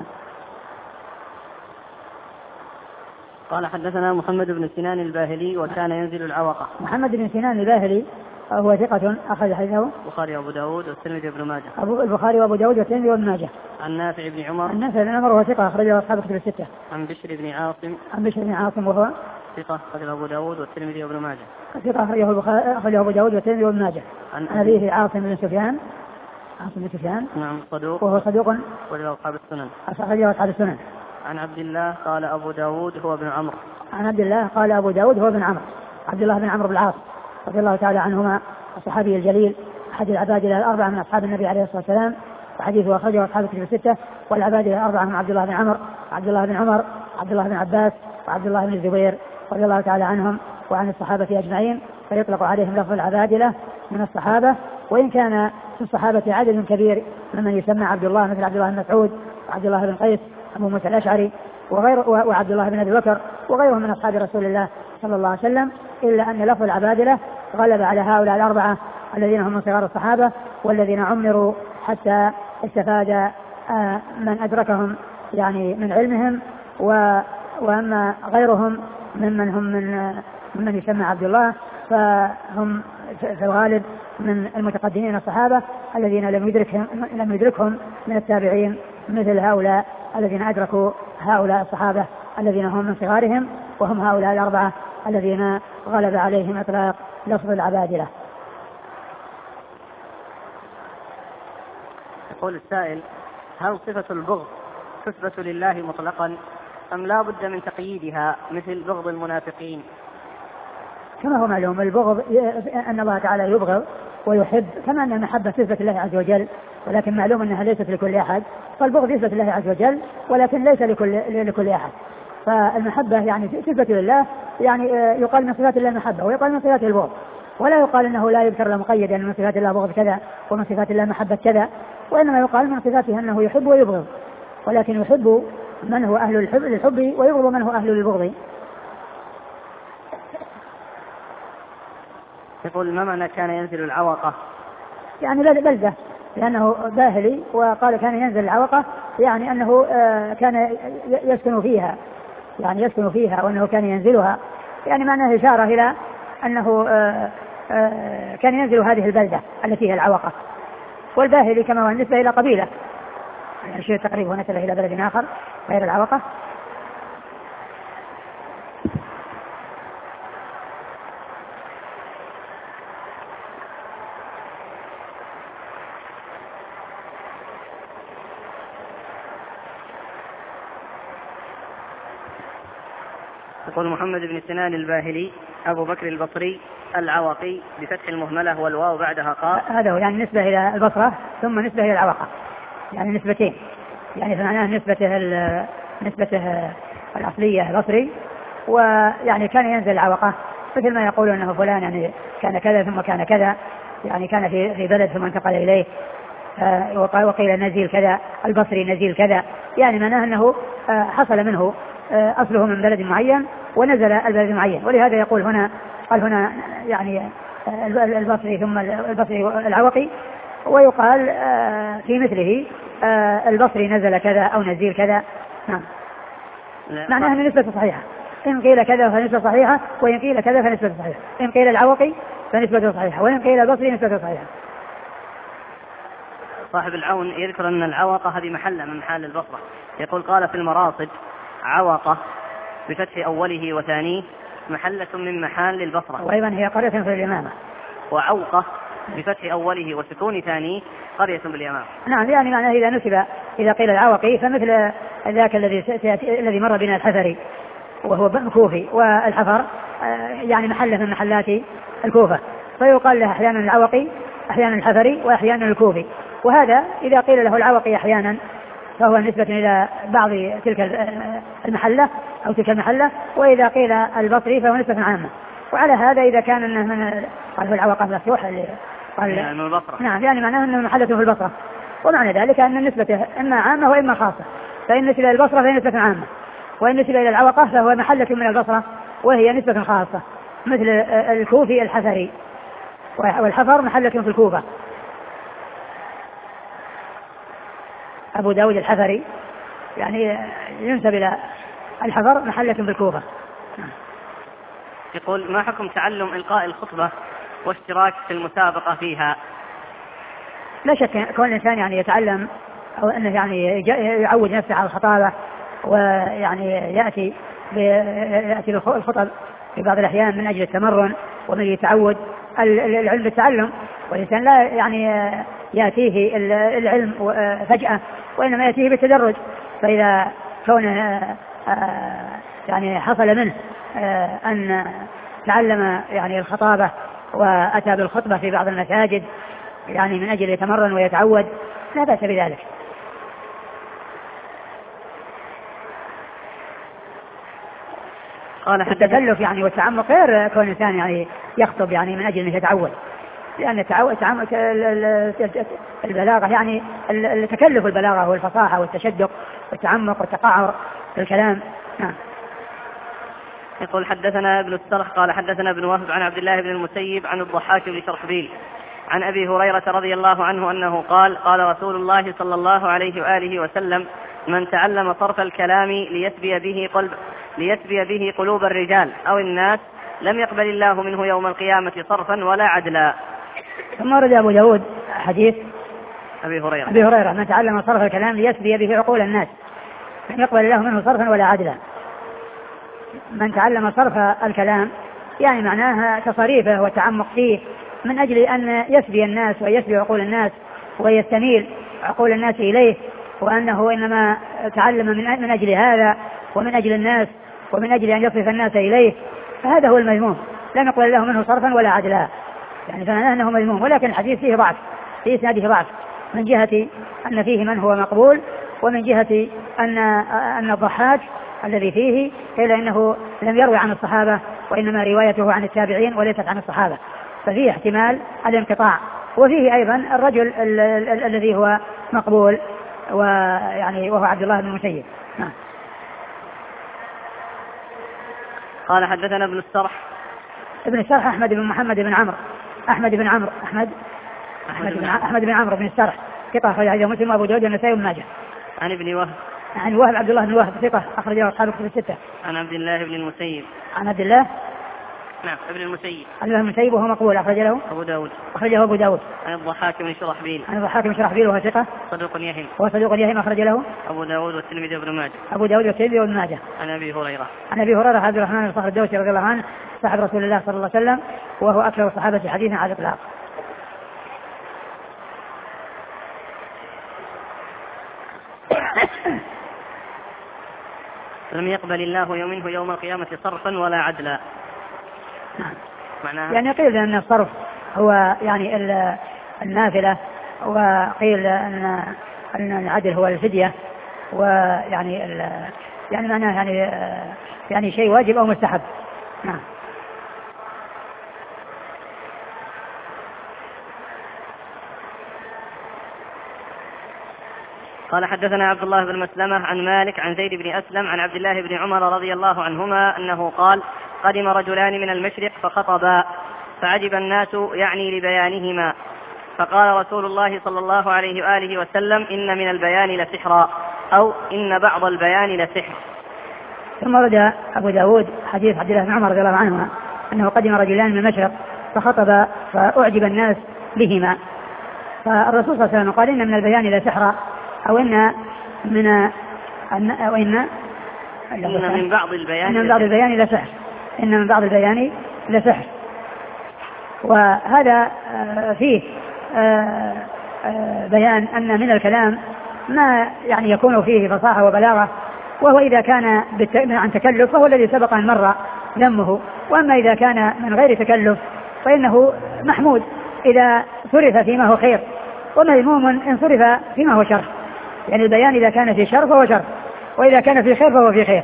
قال حدثنا محمد بن سنان الباهلي وكان ينزل العوقة. محمد بن سنان الباهلي هو ثقة أخرج حديثه البخاري وأبو داود والترمذي وابن ماجه. البخاري وأبو داود والترمذي وابن ماجه. عن نافع بن عمر. النافع بن عمر هو ثقة أخرجه أصحاب الكتب الستة. عن بشر بن عاصم. وهو ثقة أخرجه أبو داود والترمذي وابن ماجه. ثقة أخرجه أبو داود والترمذي وابن ماجه. عن أبيه عاصم بن سفيان. نعم صدوق. وهو صدوق أخرجه أصحاب السنن. عن عبد الله قال أبو داود هو ابن عمرو. عن عبد الله قال أبو داود هو ابن عمرو، عبد الله بن عمرو بن العاص رضي الله تعالى عنهما، الصحابي الجليل أحد العبادلة الأربعة من أصحاب النبي عليه الصلاة والسلام، وحديثه أخرجه أصحاب الكتب الستة. والعبادلة الأربعة هم عبد الله بن عمرو، عبد الله بن عمر، عبد الله بن عباس، وعبد الله بن الزبير رضي الله تعالى عنهم وعن الصحابة أجمعين. فيطلق عليهم لفظ العبادلة من الصحابة، وإن كان في الصحابة عدد كبير ممن يسمى عبد الله، مثل عبد الله بن مسعود وعبد الله بن قيس أبو موسى الأشعري وعبد الله بن أبي بكر وغيرهم من أصحاب رسول الله صلى الله عليه وسلم، إلا أن لفظ العبادلة غلب على هؤلاء الأربعة الذين هم من صغار الصحابة والذين عمروا حتى استفاد من أدركهم يعني من علمهم. وأما غيرهم ممن يسمى عبد الله فهم في الغالب من المتقدمين الصحابة الذين لم يدركهم من التابعين، مثل هؤلاء الذين أدركوا هؤلاء الصحابة الذين هم من صغارهم، وهم هؤلاء الأربعة الذين غلب عليهم إطلاق لفظ العبادلة. يقول السائل: هل صفة البغض تثبت لله مطلقا أم لا بد من تقييدها مثل بغض المنافقين؟ كما هو معلوم البغض أن الله تعالى يبغض ويحب، كما أن المحبة تثبت لله عز وجل، ولكن معلوم أنها ليست لكل أحد. فالبغض يثبت لله عز وجل ولكن ليس لكل أحد. فالمحبة يعني تثبت لله، يعني يقال من صفات الله المحبة ويقال من صفات البغض، ولا يقال أنه لا يذكر له مقيد يعني من صفات الله بغض كذا ومن صفات الله محبة كذا، وإنما يقال من صفاته أنه يحب ويبغض، ولكن يحب من هو أهل للحب ويبغض من هو أهل للبغض. يقول: ما معنى كان ينزل العوقة؟ يعني بلدة، لأنه باهلي وقال كان ينزل العوقة، يعني أنه كان يسكن فيها وأنه كان ينزلها، يعني معناه إشارة إلى أنه كان ينزل هذه البلدة التي هي العوقة. والباهلي كما هو النسبة إلى قبيلة، يعني شيء تقريبا نسبة إلى بلد آخر غير العوقة. يقول محمد بن سنان الباهلي أبو بكر البصري العوقي بفتح المهملة والواو بعدها قاف. هذا هو يعني نسبة إلى البصرة ثم نسبة إلى العوقة، يعني نسبتين، يعني فمعناه نسبته الأصلية بصري، ويعني كان ينزل العوقة مثل ما يقول أنه فلان يعني كان كذا ثم كان كذا، يعني كان في بلد ثم انتقل إليه، وقيل نزيل كذا، البصري نزيل كذا، يعني معناه أنه حصل منه أصله من بلد معين ونزل البلد معين. ولهذا يقول هنا قال هنا يعني البصري ثم البصري العوقي، ويقال في مثله البصري نزل كذا أو نزيل كذا. نعم. معناها أن نسبة صحيحة، إن قيل كذا فنسبة صحيحة، وإن قيل كذا فنسبة صحيحة، إن قيل العوقي فنسبة صحيحة، وإن قيل البصري نسبة صحيحة. صاحب العون يذكر أن العوقة هذه محلة من محال البصرة. يقول: قال في المراصد: عوقة بفتح أوله وثانيه محلة من محال البصرة، وأيضا هي قرية في اليمامة. وعوقة بفتح أوله وسكون ثانيه قرية باليمامة. نعم، يعني معناه إذا قيل العوقي فمثل ذاك الذي مر بنا الحفري، وهو كوفي، والحفر يعني محلة من محلات الكوفة، فيقال له أحيانا العوقي أحيانا الحفري وأحيانا الكوفي. وهذا إذا قيل له العوقي أحيانا فهو نسبة إلى بعض تلك المحلة أو تلك المحلة، وإذا قيل البصري فهو نسبة عامة. وعلى هذا إذا كان أنه من قال في العوقة مفتوح من البصرة، نعم، يعني معناه أنه محلة في البصرة، ومعنى ذلك أن النسبة إما عامة وإما خاصة، فإن نسبة إلى البصرة فهي نسبة عامة، وإن نسبة إلى العوقة فهو محلة من البصرة وهي نسبة خاصة، مثل الكوفي الحفري، والحفر محلة في الكوفة. أبو داود الحفري يعني ينسب إلى الحفر محلة في الكوفة. يقول: ما حكم تعلم إلقاء الخطبة واشتراك في المسابقة فيها؟ لا شك كون الإنسان يعني يتعلم أو أنه يعني يعود نفسه على الخطابة، ويعني يأتي الخطب في بعض الأحيان من أجل التمرن ومن يتعود العلم بالتعلم، والإنسان لا يعني يأتيه العلم فجأة، وإنما يأتيه بالتدرج. فإذا كونه يعني حصل منه أن تعلم يعني الخطابة وأتى بالخطبة في بعض المساجد يعني من أجل يتمرن ويتعود، لا بأس بذلك. قال: التكلف يعني والتعمق غير كون الإنسان يعني يخطب يعني من أجل أن يتعود، لأن البلاغة يعني التكلف البلاغة والفصاحة والتشدق والتعمق والتقعر في الكلام. نعم. يقول: حدثنا ابن السرح قال حدثنا ابن وهب عن عبد الله بن المسيب عن الضحاك بن شرحبيل عن أبي هريرة رضي الله عنه أنه قال: قال رسول الله صلى الله عليه وآله وسلم: من تعلم صرف الكلام ليسبي به قلوب الرجال أو الناس لم يقبل الله منه يوم القيامة صرفا ولا عدلا. ثم ورد أبو داود حديث أبي هريرة: من تعلم صرف الكلام ليسبي به عقول الناس لم يقبل الله منه صرفا ولا عدلا. من تعلم صرف الكلام يعني معناها تصريفه والتعمق فيه من أجل أن يسبي الناس ويسبي عقول الناس ويستميل عقول الناس إليه، وأنه إنما تعلم من أجل هذا ومن أجل الناس ومن أجل أن يصرف الناس إليه، فهذا هو المذموم، لم يقبل الله منه صرفا ولا عدلا، يعني فمعناه أنه مذموم. ولكن الحديث فيه ضعف، في إسناده ضعف، من جهة أن فيه من هو مقبول، ومن جهة أن الضحاك الذي فيه قيل إنه لم يروي عن الصحابة وإنما روايته عن التابعين وليست عن الصحابة، ففيه احتمال الانقطاع. وفيه أيضا الرجل الذي هو مقبول وهو عبد الله بن المسيب. قال: حدثنا ابن السرح أحمد بن محمد بن عمرو أحمد بن عمرو بن السرح ثقة أخرج حديثه مسلم وأبو داود والنسائي وابن ماجه. عن ابن وهب عبد الله بن وهب ثقة أخرجه أصحاب الكتب الستة. عن عبد الله بن المسيب ابن المسيب وهو مقبول أخرج له أبو داود. عن الضحاك بن شرحبيل وهو ثقة صدوق يهم أخرج له أبو داود والترمذي وابن ماجه. عن أبي هريرة عبد الرحمن الصخر الدوسي رضي الله عنه صاحب رسول الله صلى الله عليه وسلم، وهو أكثر الصحابة حديثا على الإطلاق. لم يقبل الله منه يوم القيامة صرفا ولا عدلا. معناها يعني قيل أن الصرف هو يعني النافلة، وقيل أن العدل هو الفدية، ويعني يعني معناه يعني شيء واجب أو مستحب. نعم. قال: حدثنا عبد الله بن مسلمة عن مالك عن زيد بن أسلم عن عبد الله بن عمر رضي الله عنهما أنه قال: قدم رجلان من المشرق فخطبا فعجب الناس يعني لبيانهما، فقال رسول الله صلى الله عليه وآله وسلم: إن من البيان لسحرا، أو إن بعض البيان لسحر. ثم ورد أبو داود حديث عبد الله بن عمر رضي الله عنهما أنه قدم رجلان من المشرق فخطب فأعجب الناس بهما، فالرسول صلى الله عليه وسلم قال: إن من البيان لسحرا، أو إن من بعض البيان لسحر. وهذا فيه بيان أن من الكلام ما يعني يكون فيه فصاحة وبلاغة وهو إذا كان عن تكلف فهو الذي سبق أن مر ذمه. وأما إذا كان من غير تكلف فإنه محمود إذا صرف فيما هو خير، ومذموم إن صرف فيما هو شر. يعني البيان إذا كان في شر فهو شر، وإذا كان في خير فهو في خير.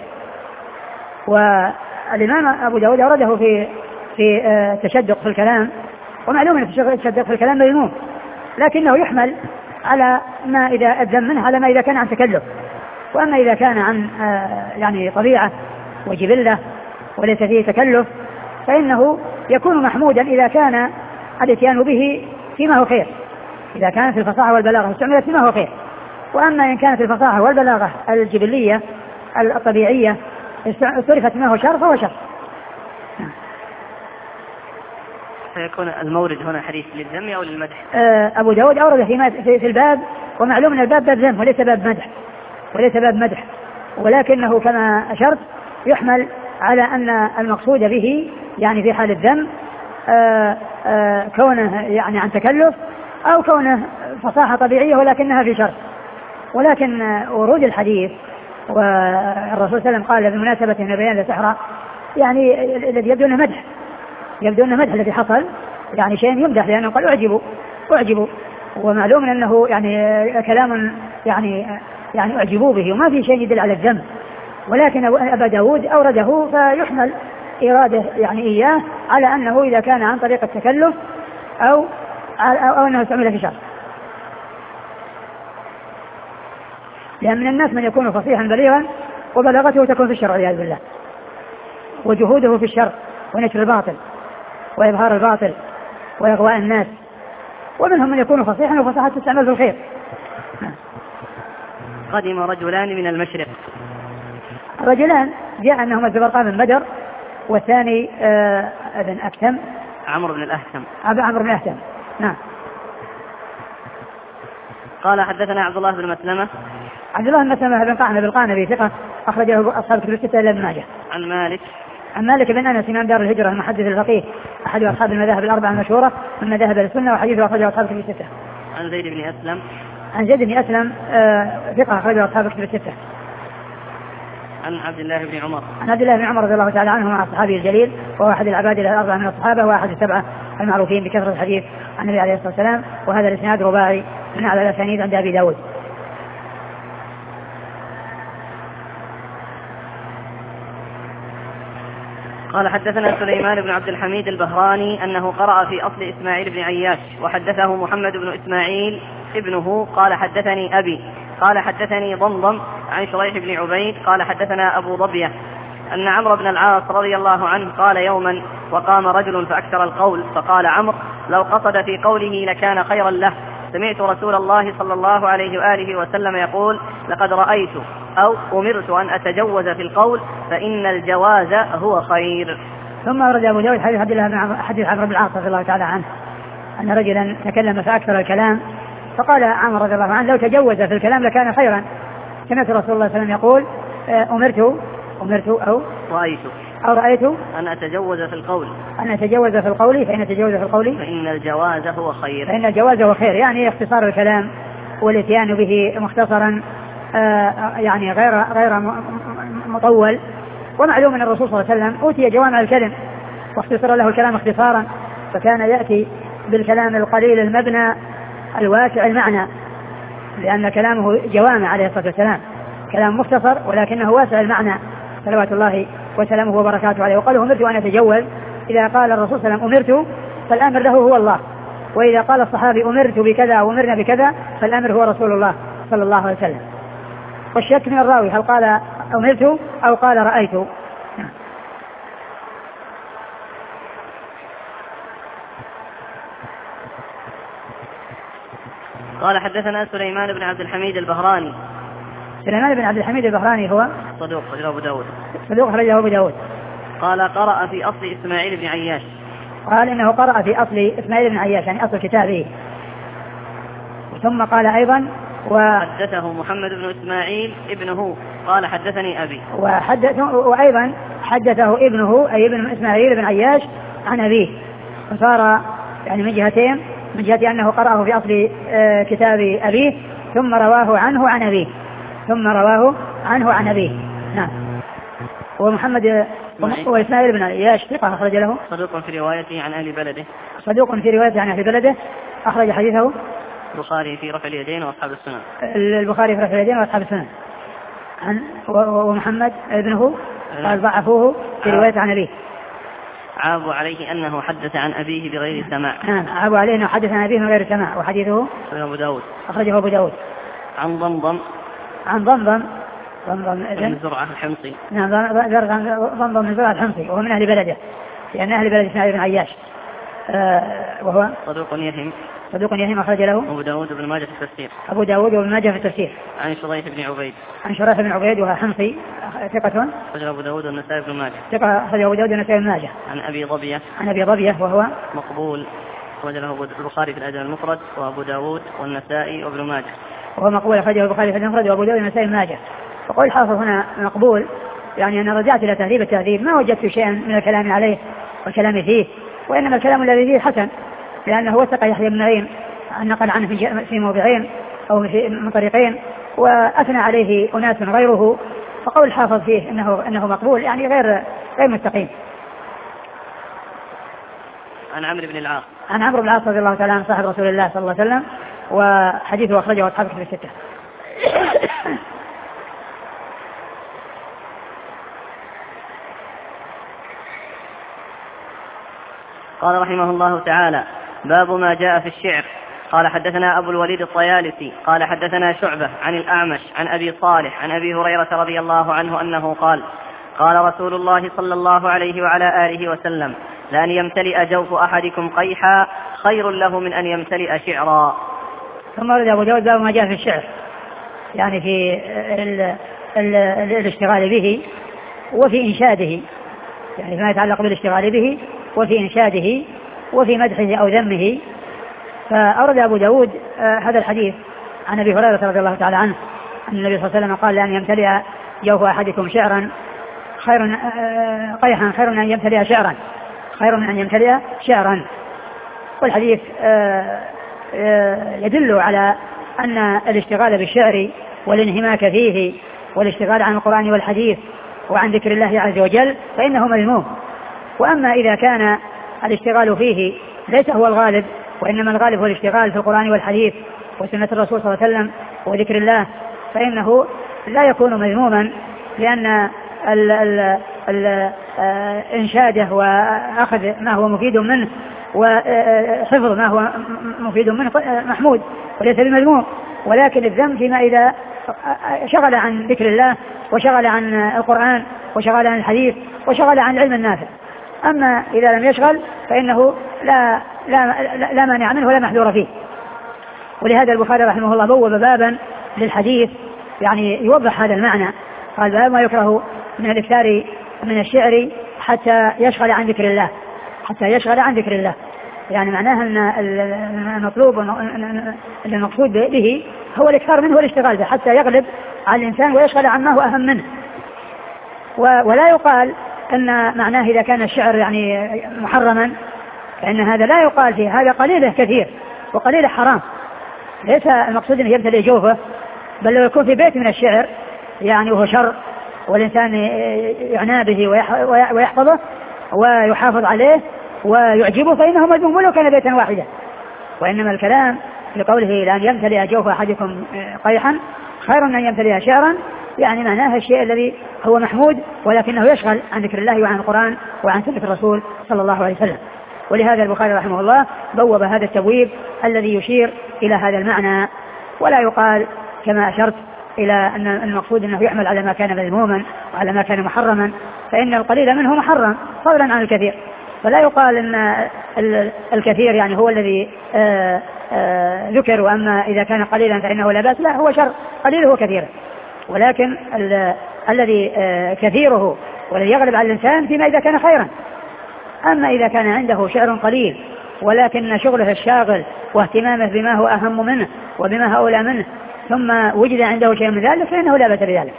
والإمام أبو داود أورده في تشدق في الكلام، ومعلوم أن التشدق في الكلام مذموم، لكنه يحمل على ما إذا الذم منه على ما إذا كان عن تكلف. وأما إذا كان عن يعني طبيعة وجبلة وليس فيه تكلف فإنه يكون محمودا إذا كان الاتيان به فيما هو خير، إذا كانت الفصاحة والبلاغة استعملت فيما هو خير. وأما إن كانت الفصاحة والبلاغة الجبلية الطبيعية صرفت فيما هو شر فهو شر. فيكون المورد هنا حديث للذم أو للمدح؟ أبو داود أورد في الباب، ومعلوم أن الباب باب ذم وليس باب مدح، ولكنه كما أشرت يحمل على أن المقصود به يعني في حال الذم كونه يعني عن تكلف، أو كونه فصاحة طبيعية ولكنها في شر. ولكن ورود الحديث والرسول صلى الله عليه وسلم قال بمناسبة من بيان السحرة يعني الذي يبدو أنه مدح الذي حصل، يعني شيء يمدح، لأنه قال أعجبوا، ومعلوم أنه يعني كلام يعني أعجبوا به، وما في شيء يدل على الذم. ولكن أبا داود أورده فيحمل إرادة يعني إياه على أنه إذا كان عن طريق التكلف أو أنه استعمل في شر. لأن من الناس من يكون فصيحا بليغا وبلاغته تكون في الشر والعياذ بالله، وجهوده في الشر ونشر الباطل وإظهار الباطل وإغواء الناس. ومنهم من يكون فصيحا وفصاحة تستعمل في الخير. قدم رجلان من المشرق. رجلان جاء أنهما الزبرقان من بدر، والثاني ابن أكثم، عمرو بن الأهتم. نعم. قال حدثنا عبد الله بن مسلمة بن قعنب القعنبي ثقة أخرجه أصحاب الكتب الستة إلا ابن ماجه. عن مالك بن أنس إمام دار الهجرة المحدث الفقيه أحد أصحاب المذاهب الأربعة المشهورة من مذاهب السنة، وحديثه أخرجه أصحاب الكتب الستة. عن زيد بن أسلم ثقة أخرجه أصحاب الكتب الستة. عن عبد الله بن عمر رضي الله تعالى عنه مع الصحابي الجليل، وهو أحد العباد الأربعة من الصحابة، وأحد السبعة المعروفين بكثرة الحديث عن النبي عليه الصلاة والسلام. وهذا الإسناد رباعي من أعلى الأسانيد عند أبي داود. قال حدثنا سليمان بن عبد الحميد البهراني أنه قرأ في أصل إسماعيل بن عياش، وحدثه محمد بن إسماعيل ابنه قال حدثني أبي قال حدثني ضمضم عن شريح بن عبيد قال حدثنا أبو ضبية أن عمرو بن العاص رضي الله عنه قال يوما وقام رجل فأكثر القول، فقال عمرو لو قصد في قوله لكان خيرا له، سمعت رسول الله صلى الله عليه وآله وسلم يقول لقد رأيت أو أمرت أن أتجوز في القول فإن الجواز هو خير. ثم ورد أبو داود حديث عمرو بن العاص رضي الله تعالى عنه أن رجلا تكلم فأكثر الكلام، فقال عمرو رضي الله عنه لو تجوز في الكلام لكان خيرا. سمعت رسول الله صلى الله عليه وسلم يقول أمرت أو رأيت أن أتجوز في القول فإن التجوز في القول فإن الجواز هو خير. يعني اختصار الكلام والاتيان به مختصرا يعني غير مطول. ومعلوم أن الرسول صلى الله عليه وسلم أوتي جوامع الكلم واختصر له الكلام اختصارا، فكان يأتي بالكلام القليل المبنى الواسع المعنى، لأن كلامه جوامع عليه الصلاة والسلام، كلام مختصر ولكنه واسع المعنى صلوات الله وسلامه وبركاته عليه. وقال أمرت أن أتجوز، إذا قال الرسول صلى الله عليه وسلم أمرت فالأمر له هو الله، وإذا قال الصحابي أمرت بكذا وأمرنا بكذا فالأمر هو رسول الله صلى الله عليه وسلم. والشك من الراوي هل قال أمرت أو قال رأيت. قال حدثنا سليمان بن عبد الحميد البهراني. سليمان بن عبد الحميد البهراني هو صدوق أخرجه أبو داود. قال قرأ في أصل إسماعيل بن عياش. قال إنه قرأ في أصل إسماعيل بن عياش يعني أصل كتابه. ثم قال أيضا وحدثه محمد بن إسماعيل ابنه قال حدثني أبي. وأيضا حدثه ابنه أي ابن إسماعيل بن عياش عن أبيه، فصار يعني من جهتين، من جهة أنه قرأه في أصل كتاب أبيه ثم رواه عنه عن أبيه، ثم رواه عنه عن أبيه. نعم. ومحمد وإسماعيل بن عياش ثقة أخرج له. صدوق في روايته عن أهل بلده. صدوق في روايته عن أهل بلده أخرج حديثه البخاري في رفع اليدين وأصحاب السنن. البخاري في رفع اليدين وأصحاب السنن. ومحمد ابنه قال ضعفوه في رواية عن أبيه. عابوا عليه أنه حدث عن أبيه بغير سماع. نعم عابوا عليه أنه حدث عن أبيه من غير سماع وحديثه أبو داود. أخرجه أبو داود. عن ضمضم. عن ضمضم بن زرعة الحمصي. نعم ضمضم بن زرعة الحمصي وهو من أهل بلده لأن أهل بلد إسماعيل بن عياش وهو صدوق يهم أخرج له أبو داود بن ماجه في التفسير. أبو داود بن ماجه في التفسير. عن شريح بن عبيد. عن شريح بن عبيد وهو حمصي ثقة. أخرج أبو داود والنسائي بن ماجه. ثقة أخرج أبو داود والنسائي بن ماجه. عن أبي ظبية. عن أبي ظبية وهو مقبول. أخرج له البخاري في الأدب المفرد وأبو داود والنسائي وابن ماجه. وهو مقبول أخرجه البخاري في الأدب المفرد وأبو داود والنسائي بن ماجه. وقول الحافظ هنا مقبول يعني أنا رجعت إلى تهذيب التهذيب ما وجدت شيئا من الكلام عليه والكلام فيه وإنما الكلام الذي فيه حسن لأنه وثق يحيى بن معين نقل عنه في موضعين أو من طريقين وأثنى عليه أناس غيره فقول الحافظ فيه إنه مقبول يعني غير مستقيم. عن عمرو بن العاص. عن عمرو بن العاص رضي الله تعالى عنه صاحب رسول الله صلى الله عليه وسلم وحديثه أخرجه أصحاب الكتب الستة. قال رحمه الله تعالى باب ما جاء في الشعر. قال حدثنا أبو الوليد الطيالسي قال حدثنا شعبة عن الأعمش عن أبي صالح عن أبي هريرة رضي الله عنه أنه قال قال رسول الله صلى الله عليه وعلى آله وسلم لأن يمتلئ جوف أحدكم قيحا خير له من أن يمتلئ شعرا. ثم ورد أبو داود باب ما جاء في الشعر يعني في الاشتغال به وفي إنشاده يعني فيما يتعلق بالاشتغال به وفي إنشاده وفي مدحه أو ذمه. فأورد أبو داود هذا الحديث عن أبي هريرة رضي الله تعالى عنه أن النبي صلى الله عليه وسلم قال لأن يمتلئ جوف أحدكم شعرا قيحا خير من أن يمتلئ شعرا خير من أن يمتلئ شعرا. والحديث يدل على أن الاشتغال بالشعر والانهماك فيه والاشتغال عن القرآن والحديث وعن ذكر الله عز وجل فإنه مذموم. وأما إذا كان الاشتغال فيه ليس هو الغالب وإنما الغالب هو الاشتغال في القرآن والحديث وسنة الرسول صلى الله عليه وسلم وذكر الله فإنه لا يكون مذموما لأن إنشاده وأخذ ما هو مفيد منه وحفظ ما هو مفيد منه محمود وليس بمذموم. ولكن الذم فيما إذا شغل عن ذكر الله وشغل عن القرآن وشغل عن الحديث وشغل عن العلم النافع. أما إذا لم يشغل فإنه لا مانع منه ولا محذور فيه. ولهذا البخاري رحمه الله بوب بابا للحديث يعني يوضح هذا المعنى. قال باب ما يكره من الإكثار من الشعر حتى يشغل عن ذكر الله يعني معناها أن المطلوب المقصود به هو الإكثار منه والاشتغال به حتى يغلب على الإنسان ويشغل عن ما هو أهم منه. ولا يقال أن معناه إذا كان الشعر يعني محرما فإن هذا لا يقال فيه هذا قليله كثير وقليله حرام. ليس المقصود أن يبتلي جوفه بل لو يكون في بيت من الشعر يعني وهو شر والإنسان يعنى به ويحفظه ويحافظ عليه ويعجبه فإنه مذموم ولو كان بيتا واحدا. وإنما الكلام في قوله لأن يمتلئ جوف أحدكم قيحا خير من أن يمتلئ شعرا يعني معناه الشيء الذي هو محمود ولكنه يشغل عن ذكر الله وعن القرآن وعن سنة الرسول صلى الله عليه وسلم. ولهذا البخاري رحمه الله بوب هذا التبويب الذي يشير إلى هذا المعنى. ولا يقال كما أشرت إلى أن المقصود أنه يحمل على ما كان مذموما وعلى ما كان محرما فإن القليل منه محرم فضلا عن الكثير. فلا يقال أن الكثير يعني هو الذي ذكر وأما إذا كان قليلا فإنه لا بأس لا هو شر قليله وكثيره. ولكن الذي كثيره والذي يغلب على الإنسان فيما إذا كان خيرا. أما إذا كان عنده شعر قليل ولكن شغله الشاغل واهتمامه بما هو أهم منه وبما هو أولى منه ثم وجد عنده شيء من ذلك فإنه لا بأس بذلك.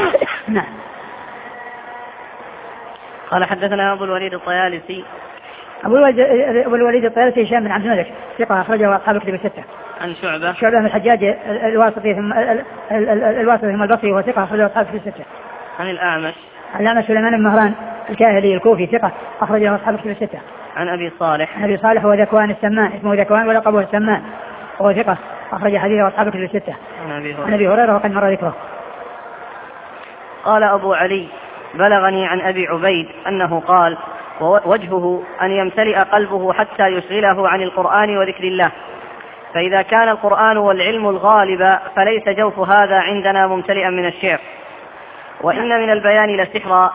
نعم. قال حدثنا أبو الوليد الطيالسي أبو الوليد الطيالسي هشام بن عبد الملك ثقة أخرجه أصحاب الكتب الستة. عن شعبة بن الحجاج الواسطي ثم البصري وهو ثقة أخرجه أصحاب الكتب الستة. عن الأعمش سليمان بن مهران الكاهلي الكوفي ثقة أخرجه أصحاب الكتب الستة. عن أبي صالح هو ذكوان السمان، اسمه ذكوان ولقبه السمان، وهو ثقة أخرج حديثه أصحاب الكتب الستة. عن أبي هريرة وقد مر ذكره. قال أبو علي بلغني عن أبي عبيد أنه قال وجهه أن يمتلئ قلبه حتى يشغله عن القرآن وذكر الله، فإذا كان القرآن والعلم الغالب فليس جوف هذا عندنا ممتلئا من الشعر، وإن من البيان لسحرا.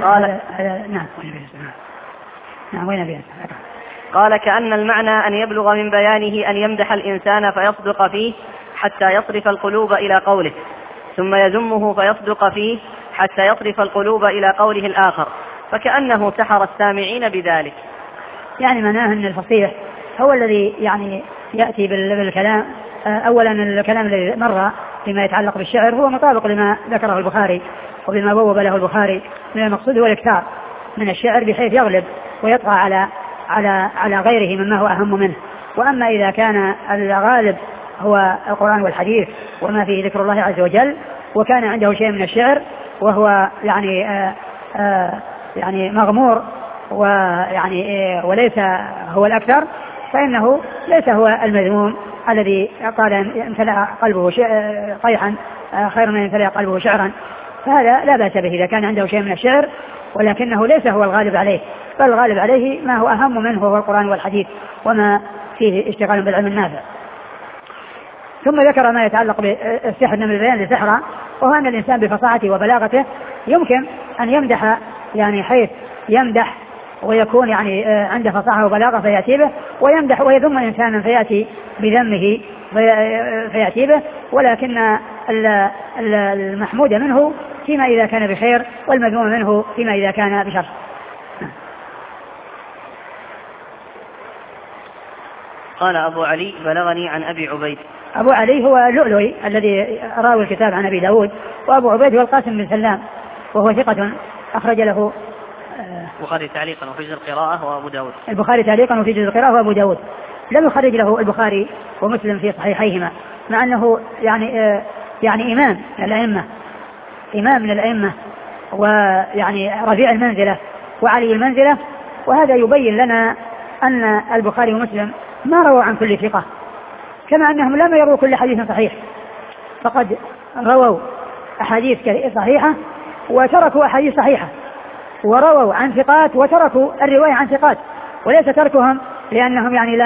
قال كأن المعنى أن يبلغ من بيانه أن يمدح الإنسان فيصدق فيه حتى يصرف القلوب إلى قوله، ثم يذمه فيصدق فيه حتى يصرف القلوب إلى قوله الآخر، فكأنه سحر السامعين بذلك. يعني معناه أن الفصيح هو الذي يعني يأتي بالكلام. أولا الكلام الذي مر فيما يتعلق بالشعر هو مطابق لما ذكره البخاري وبما بوب له البخاري من المقصود هو الإكثار من الشعر بحيث يغلب ويطغى على غيره مما هو أهم منه. وأما إذا كان الغالب هو القرآن والحديث وما فيه ذكر الله عز وجل، وكان عنده شيء من الشعر وهو يعني مغمور ويعني وليس هو الأكثر، فإنه ليس هو المذموم الذي قال امتلأ قلبه صيحا خير من امتلأ قلبه شعرا، فهذا لا بأس به إذا كان عنده شيء من الشعر، ولكنه ليس هو الغالب عليه، بل الغالب عليه ما هو أهم منه هو القرآن والحديث وما فيه اشتغال بالعلم النافع. ثم ذكر ما يتعلق بالسحر من البيان لسحرا، وهو أن الإنسان بفصاحته وبلاغته يمكن أن يمدح، يعني حيث يمدح ويكون يعني عنده فصاحة وبلاغة فيأتي به، ويمدح ويذم إنسانا فيأتي بذمه فيأتي به، ولكن المحمود منه فيما إذا كان بخير، والمذموم منه فيما إذا كان بشر. قال أبو علي بلغني عن أبي عبيد. أبو علي هو اللؤلؤي الذي راوي الكتاب عن أبي داود، وأبو عبيد هو القاسم بن سلام وهو ثقة أخرج له البخاري تعليقا وفي جزء القراءة وأبو داود. البخاري تعليقا وفي جزء القراءة وأبو داود. لم يخرج له البخاري ومسلم في صحيحيهما، مع أنه يعني إمام من الأئمة ويعني رفيع المنزلة وعلي المنزلة، وهذا يبين لنا أن البخاري ومسلم ما رووا عن كل ثقة، كما أنهم لم يروا كل حديث صحيح، فقد رووا أحاديث صحيحة وتركوا أحاديث صحيحة، ورووا عن ثقات وتركوا الرواية عن ثقات، وليس تركهم لأنهم يعني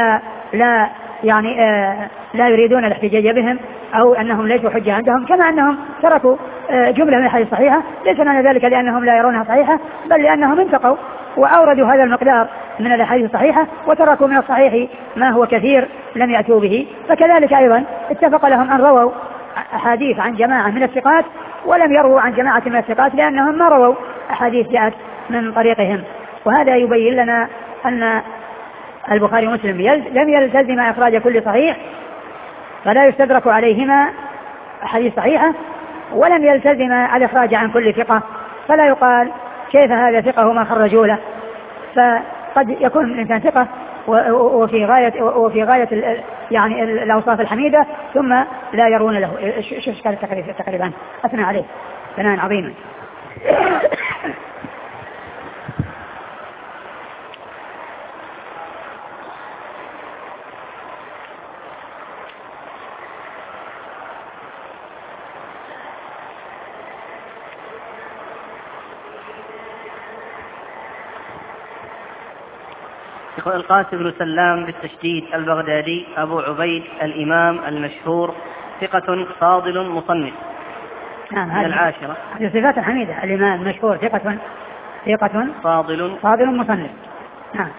لا يريدون الاحتجاج بهم أو أنهم ليسوا حجة عندهم، كما أنهم تركوا جملة من الحديث الصحيحة ليس معنى ذلك لأنهم لا يرونها صحيحة، بل لأنهم انتقوا وأوردوا هذا المقدار من الأحاديث الصحيحة وتركوا من الصحيح ما هو كثير لم يأتوا به. فكذلك أيضا اتفق لهم أن رووا أحاديث عن جماعة من الثقات ولم يروا عن جماعة من الثقات لأنهم ما رووا أحاديث جاءت من طريقهم. وهذا يبين لنا أن البخاري ومسلم لم يلتزم إخراج كل صحيح، فلا يستدرك عليهما أحاديث صحيحة، ولم يلتزم الإخراج عن كل ثقة، فلا يقال كيف هذا ثقة وما خرجوا له. فقد يكون الإنسان ثقة وفي غاية يعني الأوصاف الحميدة ثم لا يرون له. شو إشكال تقريبا أثنى عليه ثناء عظيما. يقول القاسم بن سلام بالتشديد البغدادي أبو عبيد الإمام المشهور ثقة فاضل مصنف من العاشرة. هذه صفات حميدة، الإمام المشهور ثقة فاضل مصنف. نعم.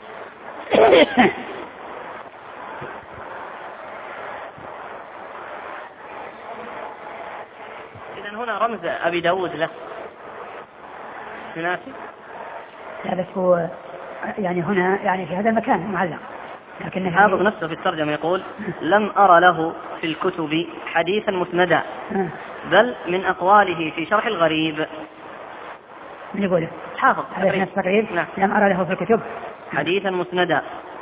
إذن هنا رمز أبي داود له يناسب؟ لا بس هو يعني هنا يعني في هذا المكان معلق، لكن حافظ نفسه في الترجمة يقول لم أرى له في الكتب حديثا مسندا بل من أقواله في شرح الغريب. من يقوله؟ حافظ تقريب. نعم. لم أرى له في الكتب حديثا مسندا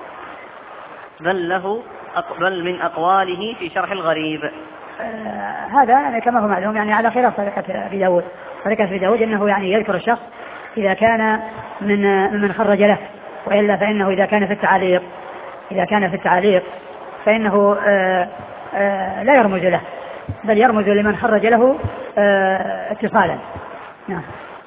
بل من أقواله في شرح الغريب. هذا يعني كما هو معلوم يعني على خلاف طريقة أبي داود. طريقة أبي داود أنه يعني يذكر الشخص إذا كان من خرج له، وإلا فإنه إذا كان في التعليق فإنه لا يرمز له، بل يرمز لمن خرج له اتصالا. نعم.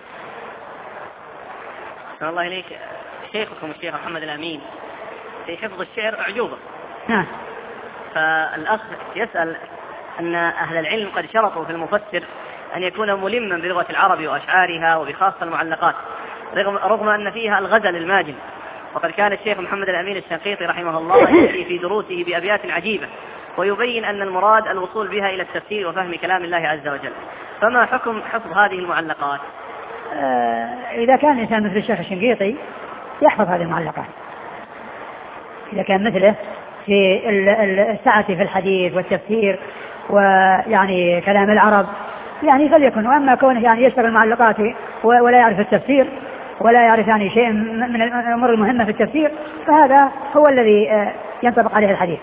الله إليك شيخكم الشيخ محمد الأمين في حفظ الشعر أعجوبة. نعم. فالأخ يسأل أن أهل العلم قد شرطوا في المفسر أن يكون ملما بلغة العرب وأشعارها وبخاصة المعلقات، رغم أن فيها الغزل الماجن. وقد كان الشيخ محمد الأمين الشنقيطي رحمه الله يأتي في دروسه بأبيات عجيبة ويبين أن المراد الوصول بها إلى التفسير وفهم كلام الله عز وجل. فما حكم حفظ هذه المعلقات؟ إذا كان الإنسان مثل الشيخ الشنقيطي يحفظ هذه المعلقات، إذا كان مثله في السعة في الحديث والتفسير ويعني كلام العرب يعني فليكن. وأما كونه يعني يشتغل المعلقات ولا يعرف التفسير ولا يعرف يعني شيء من الأمور المهمة في التفسير، فهذا هو الذي ينطبق عليه الحديث.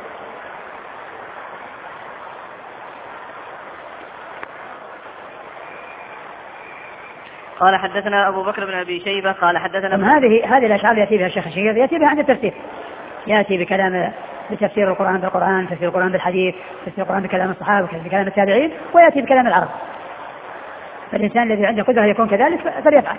قال حدثنا أبو بكر بن أبي شيبة قال حدثنا هذه الأشعار يأتي بها الشيخ الشنقيطي يأتي بها عند التفسير، يأتي بكلام بتفسير القرآن بالقرآن، تفسير القرآن بالحديث، تفسير القرآن بكلام الصحابة، بكلام التابعين، ويأتي بكلام العرب. فالإنسان الذي عنده قدرة يكون كذلك فليفعل.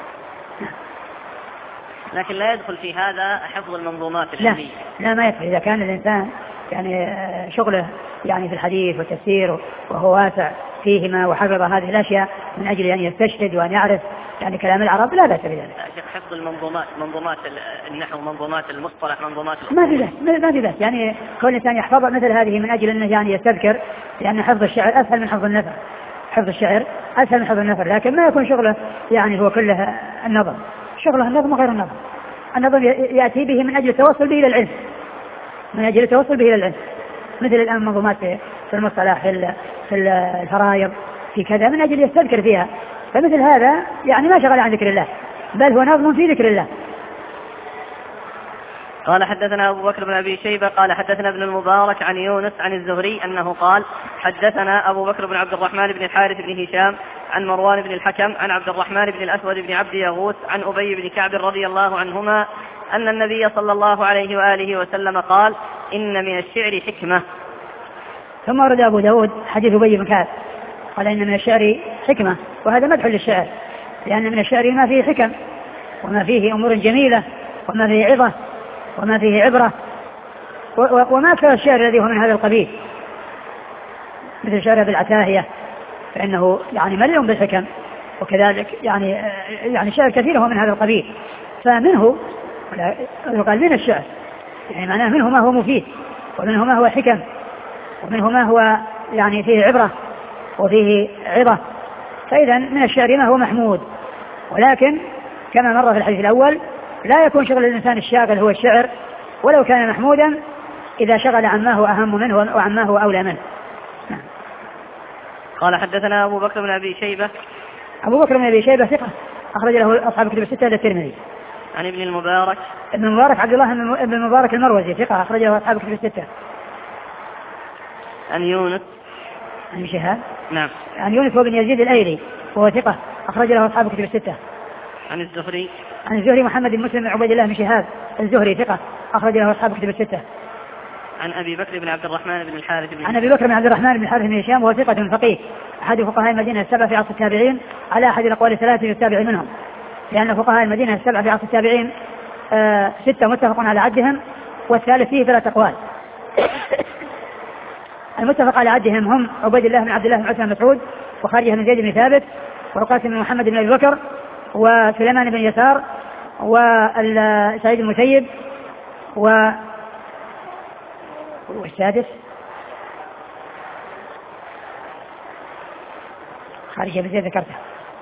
لكن لا يدخل في هذا حفظ المنظومات العلمية. لا ما يدخل إذا كان الإنسان يعني شغله يعني في الحديث والتفسير وهو واسع فيهما وحفظ هذه الأشياء من أجل أن يستشهد وأن يعرف يعني كلام العرب لا بأس بذلك. حفظ المنظومات، منظومات النحو، منظومات المصطلح، منظومات ما في بأس يعني كل إنسان يحفظ مثل هذه من أجل أنه يعني يستذكر، لأن حفظ الشعر أسهل من حفظ النثر. حفظ الشعر أسهل من حفظ النثر، لكن ما يكون شغله يعني هو كله النظم. شغله النظم وغير النظم. النظم يأتي به من أجل التوصل به إلى العلم، مثل الآن منظومات في المصطلح في الفرائض في كذا من أجل يستذكر فيها. فمثل هذا يعني ما شغل عن ذكر الله، بل هو نظم في ذكر الله. قال حدثنا أبو بكر بن أبي شيبة قال حدثنا ابن المبارك عن يونس عن الزهري أنه قال حدثنا أبو بكر بن عبد الرحمن بن الحارث بن هشام عن مروان بن الحكم عن عبد الرحمن بن الأسود بن عبد يغوث عن أبي بن كعب رضي الله عنهما أن النبي صلى الله عليه وآله وسلم قال إن من الشعر حكمة. ثم ورد أبو داود حديث أبي بن كعب قال إن من الشعر حكمة، وهذا مدح للشعر، لأن من الشعر ما فيه حكم وما فيه أمور جميلة وما فيه عظة وما فيه عبرة، وما أكثر الشعر الذي هو من هذا القبيل مثل شعر ابن العتاهية فإنه يعني مليء بالحكم، وكذلك يعني شعر كثير هو من هذا القبيل. فمنه يقال من الشعر يعني معناه منه ما هو مفيد ومنه ما هو حكم ومنه ما هو يعني فيه عبرة وفيه عظة. فإذا من الشعر ما هو محمود، ولكن كما مر في الحديث الأول لا يكون شغل الإنسان الشاغل هو الشعر ولو كان محمودا إذا شغل عما هو أهم منه وعما هو أولى منه. قال حدثنا أبو بكر بن أبي شيبة. أبو بكر بن أبي شيبة ثقة أخرج له أصحاب كتب الستة إلا الترمذي. عن ابن المبارك. ابن المبارك عبد الله بن المبارك المروزي ثقة أخرج له أصحاب كتب الستة. عن يونس عن شهاب. نعم. عن يونس وابن يزيد الأيلي وهو ثقة أخرج له أصحاب كتب الستة. عن الزهري. عن الزهري محمد بن مسلم بن عبيد الله بن شهاب الزهري ثقة أخرج له أصحاب كتب الستة. عن أبي بكر بن عبد الرحمن بن الحارث بن عن أبي بكر بن عبد الرحمن بن الحارث بن هشام وهو ثقة فقيه أحد فقهاء المدينة السبعة في عصر التابعين على أحد الأقوال الثلاثة للتابع منهم، لأن فقهاء المدينة السبعة في عصر التابعين 6 متفق على عدهم والثالث فيه 3 أقوال. المتفق على عدهم هم عبيد الله بن عبد الله بن عثمان مسعود وخارجة بن زيد بن ثابت والقاسم بن محمد بن أبي بكر وسليمان بن يسار وسعيد المسيب والسادس خارجة بن زيد ذكرته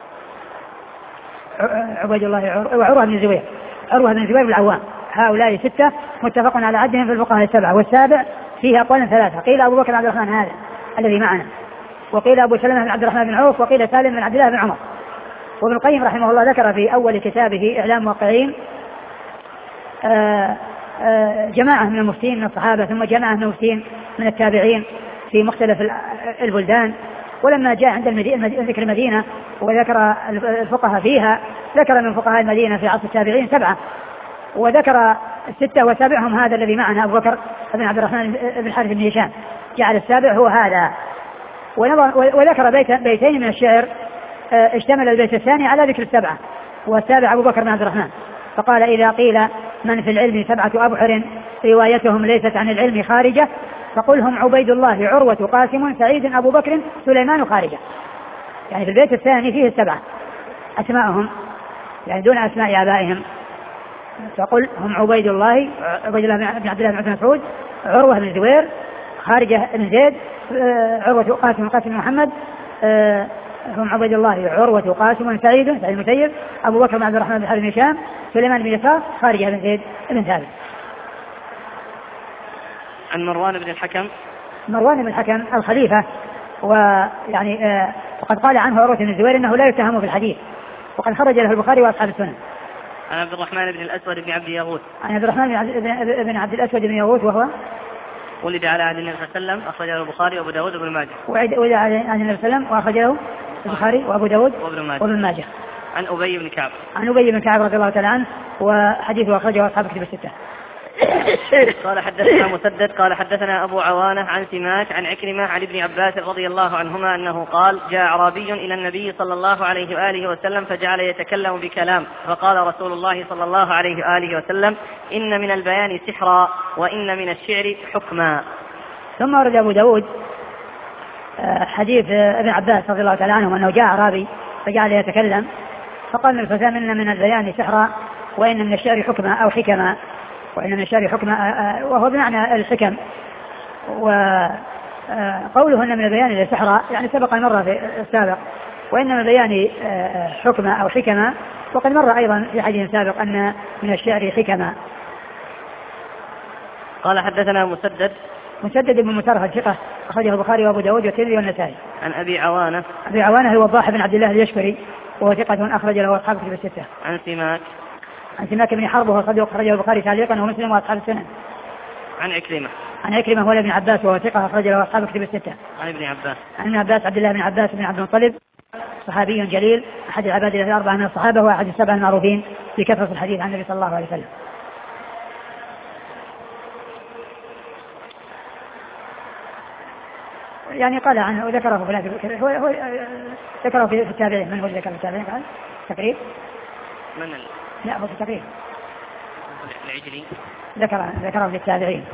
عبيد الله وعروة بن الزبير بالعوام. هؤلاء 6 متفق على عدهم في الفقهاء 7، والسابع فيه أقوال 3. قيل أبو بكر بن عبد الرحمن هذا الذي معنا، وقيل أبو سلمة بن عبد الرحمن بن عوف، وقيل سالم بن عبد الله بن عمر. وابن القيم رحمه الله ذكر في أول كتابه إعلام الموقعين جماعة من المفتين من الصحابة ثم جماعة من المفتين من التابعين في مختلف البلدان. ولما جاء عند ذكر المدينة وذكر الفقهاء فيها ذكر من فقهاء المدينة في عصر التابعين 7 وذكر 6 وسابعهم هذا الذي معنا أبو بكر بن عبد الرحمن بن الحارث بن هشام جعل السابع هو هذا. وذكر بيتين من الشعر اشتمل البيت الثاني على ذكر 7 والسابع أبو بكر بن عبد الرحمن فقال إذا قيل من في العلم 7 أبحر روايتهم ليست عن العلم خارجة فقل هم عبيد الله عروة قاسم سعيد أبو بكر سليمان خارجة. يعني في البيت الثاني فيه 7 أسماءهم يعني دون أسماء آبائهم فقل هم عبيد الله بن عبد الله بن مسعود عروة بن زبير خارجة بن زيد عروة قاسم محمد هم عبيد الله عروة قاسم سعيد المسيب أبو بكر بن عبد الرحمن بن حارث بن هشام سليمان بن يسار خارجة بن زيد بن ثابت. عن مروان بن الحكم الخليفة ويعني وقد قال عنه عروة بن الزبير إنه لا يتهم في الحديث وقد خرج له البخاري وأصحاب السنن. عن عبد الرحمن بن الأسود بن عبد يغوث عن عبد الرحمن بن عبد الأسود بن يغوث وهو ولد على عهد النبي صلى الله عليه وسلم أخرجه البخاري وأبو داود وابن ماجه. ولد على عهد النبي صلى الله عليه وسلم وأخرجه البخاري وأبو داود وابن ماجه. عن أبي بن كعب رضي الله تعالى عنه وحديثه أخرجه أصحاب كتب 6. قال حدثنا مسدد قال حدثنا أبو عوانة عن سماك عن عكرمة عن ابن عباس رضي الله عنهما أنه قال جاء أعرابي إلى النبي صلى الله عليه وآله وسلم فجعل يتكلم بكلام فقال رسول الله صلى الله عليه وآله وسلم إن من البيان سحرا وإن من الشعر حكما. ثم ورد أبو داود حديث ابن عباس رضي الله تعالى عنه أنه جاء أعرابي فجعل يتكلم فقال الفتى إن من البيان سحرا وإن من الشعر حكما أو حكما وإن من الشعر حكما وهو بمعنى الحكم. وقوله أن من البيان سحرا يعني سبق مرة في السابق وإن من البيان حكما أو حكما وقد مر أيضا في حديث سابق أن من الشعر حكما. قال حدثنا مسدد بن مسرهد ثقة أخرجه البخاري وأبو داود والترمذي والنسائي. عن أبي عوانة الوضاح بن عبد الله اليشكري وهو ثقة أخرج له أصحاب كتب 6. عن سماك بن حرب وهو صدوق أخرجه البخاري تعليقا ومسلم وأصحاب السنن. عن عكرمة هو ابن عباس وهو ثقة أخرج له أصحاب كتب 6. عن ابن عباس عبد الله بن عباس بن عبد المطلب صحابي جليل أحد العباد الأربعة من الصحابة وأحد السبع المعروفين بكثرة الحديث عن النبي صلى الله عليه وسلم. يعني قال عنه وذكره ذكره في التابعين. من هو ذكر في التابعين قال تقريب لا هو في التقريب العجلي ذكره في التابعين.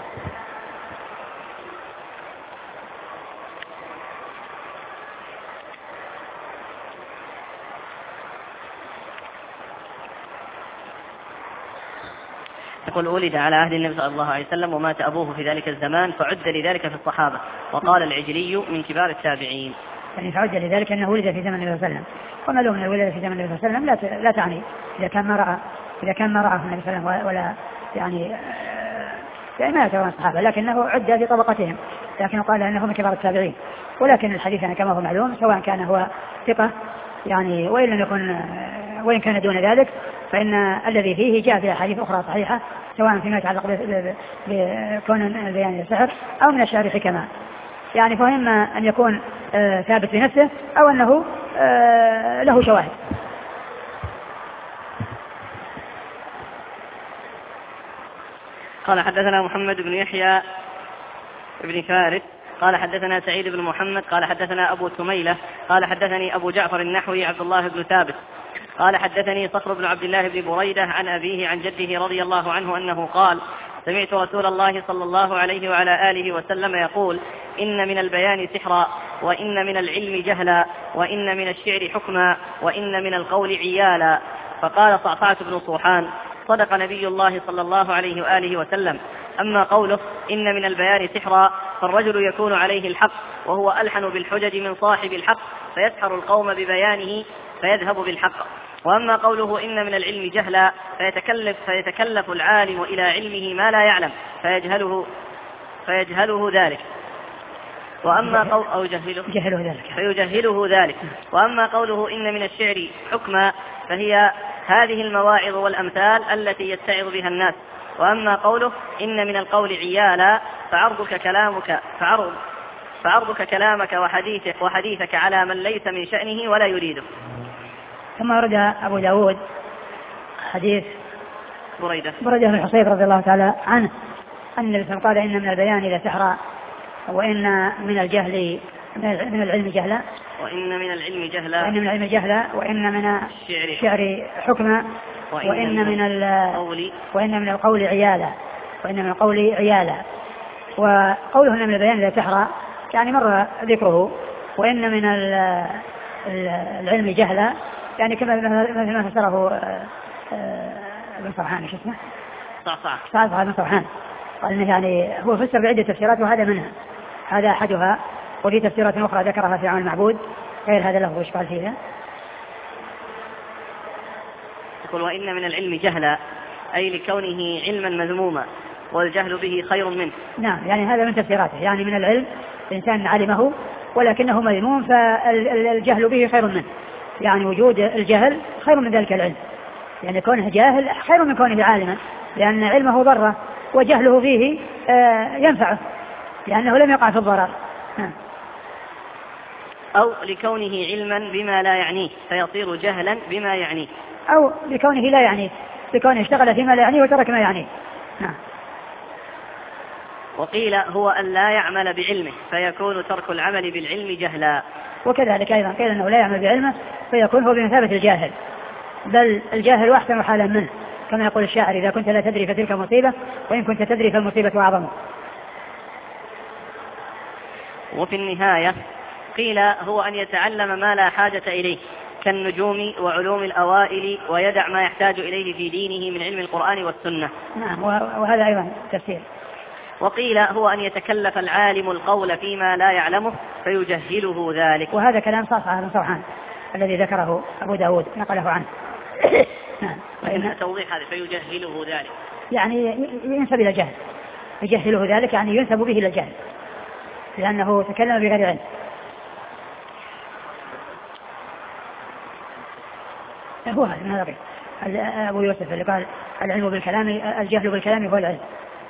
يقول ولد على عهد النبي صلى الله عليه وسلم ومات أبوه في ذلك الزمان فعد لذلك في الصحابة وقال العجلي من كبار التابعين. يعني فعد لذلك أنه ولد في زمن النبي صلى الله عليه وسلم وما لهم من الولادة في زمن النبي صلى الله عليه وسلم لا تعني إذا كان ما رأى النبي صلى الله عليه وسلم ولا يعني ما يعتبرون الصحابة لكنه عد في طبقتهم لكن قال أنه من كبار التابعين. ولكن الحديث يعني كما هو معلوم سواء كان هو ثقة يعني وإن كان دون ذلك فإن الذي فيه جاء في أحاديث أخرى صحيحة سواء فيما يتعلق بكون البيان السحر أو من الشعر حكما يعني فإما أن يكون ثابت بنفسه أو أنه له شواهد. قال حدثنا محمد بن يحيى بن فارس قال حدثنا سعيد بن محمد قال حدثنا أبو سميلة قال حدثني أبو جعفر النحوي عبد الله بن ثابت قال حدثني صخر بن عبد الله بن بريدة عن أبيه عن جده رضي الله عنه أنه قال سمعت رسول الله صلى الله عليه وعلى آله وسلم يقول إن من البيان سحرا وإن من العلم جهلا وإن من الشعر حكما وإن من القول عيالا. فقال صعصعة بن صوحان صدق نبي الله صلى الله عليه وآله وسلم. أما قوله إن من البيان سحرا فالرجل يكون عليه الحق وهو ألحن بالحجج من صاحب الحق فيسحر القوم ببيانه فيذهب بالحق. وأما قوله إن من العلم جهلا فيتكلف العالم إلى علمه ما لا يعلم فيجهله ذلك فيجهله ذلك. وأما قوله إن من الشعر حكما فهي هذه المواعظ والأمثال التي يتعظ بها الناس. وأما قوله إن من القول عيالا فعرضك كلامك وحديثك على من ليس من شأنه ولا يريده. ثم ورد أبو داود حديث بريدة بن الحصيب رضي الله تعالى عنه أن النبي صلى الله عليه وسلم قال إن من البيان لسحرا وإن من الجهل من العلم جهلا وإن من العلم جهلا وإن من الشعر حكما وإن من القول عيالا وقوله إن من البيان لسحرا يعني مر ذكره. وإن من العلم جهلا يعني كما ما فسره ابن صرحان شو اسمه صعصع بن صرحان قال إنه يعني هو فسر بعدة تفسيرات وهذا منها، هذا أحدها، وفي تفسيرات أخرى ذكرها في عون المعبود غير هذا له وش قال فيها. يقول وإن من العلم جهلا أي لكونه علما مذموما والجهل به خير منه. نعم يعني هذا من تفسيراته، يعني من العلم الإنسان علمه ولكنه مذموم فالجهل به خير منه، يعني وجود الجهل خير من ذلك العلم، يعني كونه جاهل خير من كونه عالما، لأن علمه ضره وجهله فيه ينفعه لأنه لم يقع في الضرر. أو لكونه علما بما لا يعنيه فيصير جهلا بما يعنيه، أو لكونه لا يعنيه، لكونه اشتغل فيما لا يعنيه وترك ما يعنيه. وقيل هو أن لا يعمل بعلمه فيكون ترك العمل بالعلم جهلا. وكذلك أيضا قيل أنه لا يعمل بعلمه فيكون هو بمثابة الجاهل، بل الجاهل أحسن حالا منه، كما يقول الشاعر إذا كنت لا تدري فتلك مصيبة وإن كنت تدري فالمصيبة أعظم. وفي النهاية قيل هو أن يتعلم ما لا حاجة إليه كالنجوم وعلوم الأوائل ويدع ما يحتاج إليه في دينه من علم القرآن والسنة. نعم وهذا أيضا تفسير. وقيل هو أن يتكلف العالم القول فيما لا يعلمه فيجهله ذلك. وهذا كلام صعصع بن صرحان الذي ذكره أبو داود نقله عنه. وإن توضيح هذا فيجهله ذلك يعني ينسب إلى الجهل، يجهله ذلك يعني ينسب به إلى الجهل لأنه تكلم بغير علم. هو هذا أبو يوسف اللي قال العلم بالكلام الجهل بالكلام هو العلم.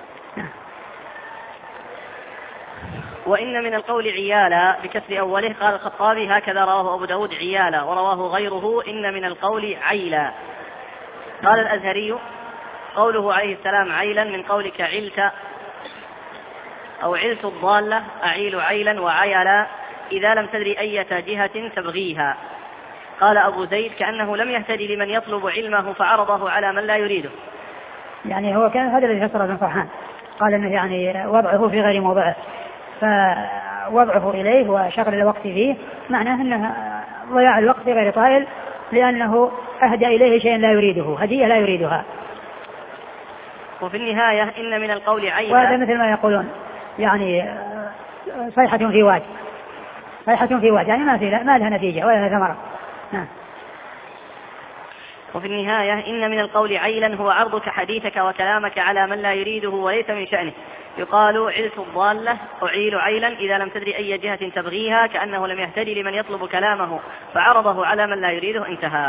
وإن من القول عيالا بكسر أوله قال الخطابي هكذا رواه أبو داود عيالا ورواه غيره إن من القول عيلا. قال الأزهري قوله عليه السلام عيلا من قولك علت أو علت الضالة أعيل عيلا وعيلا إذا لم تدري أي جهة تبغيها. قال أبو زيد كأنه لم يهتدي لمن يطلب علمه فعرضه على من لا يريده. يعني هو كان هذا الذي فسر ابن صرحان، قال انه يعني وضعه في غير موضعه، فوضعه اليه وشغل الوقت فيه معناه انه ضياع الوقت في غير طائل لانه اهدى اليه شيئا لا يريده، هديه لا يريدها. وفي النهايه ان من القول عينا، وهذا مثل ما يقولون يعني صيحة في واد، صيحة في واد يعني ما لها نتيجة ولا لها ثمرة. وفي النهاية إن من القول عيلا هو عرضك حديثك وكلامك على من لا يريده وليس من شأنه. يقال علت الضالة أعيل عيلا إذا لم تدري أي جهة تبغيها كأنه لم يهتدي لمن يطلب كلامه فعرضه على من لا يريده. انتهى.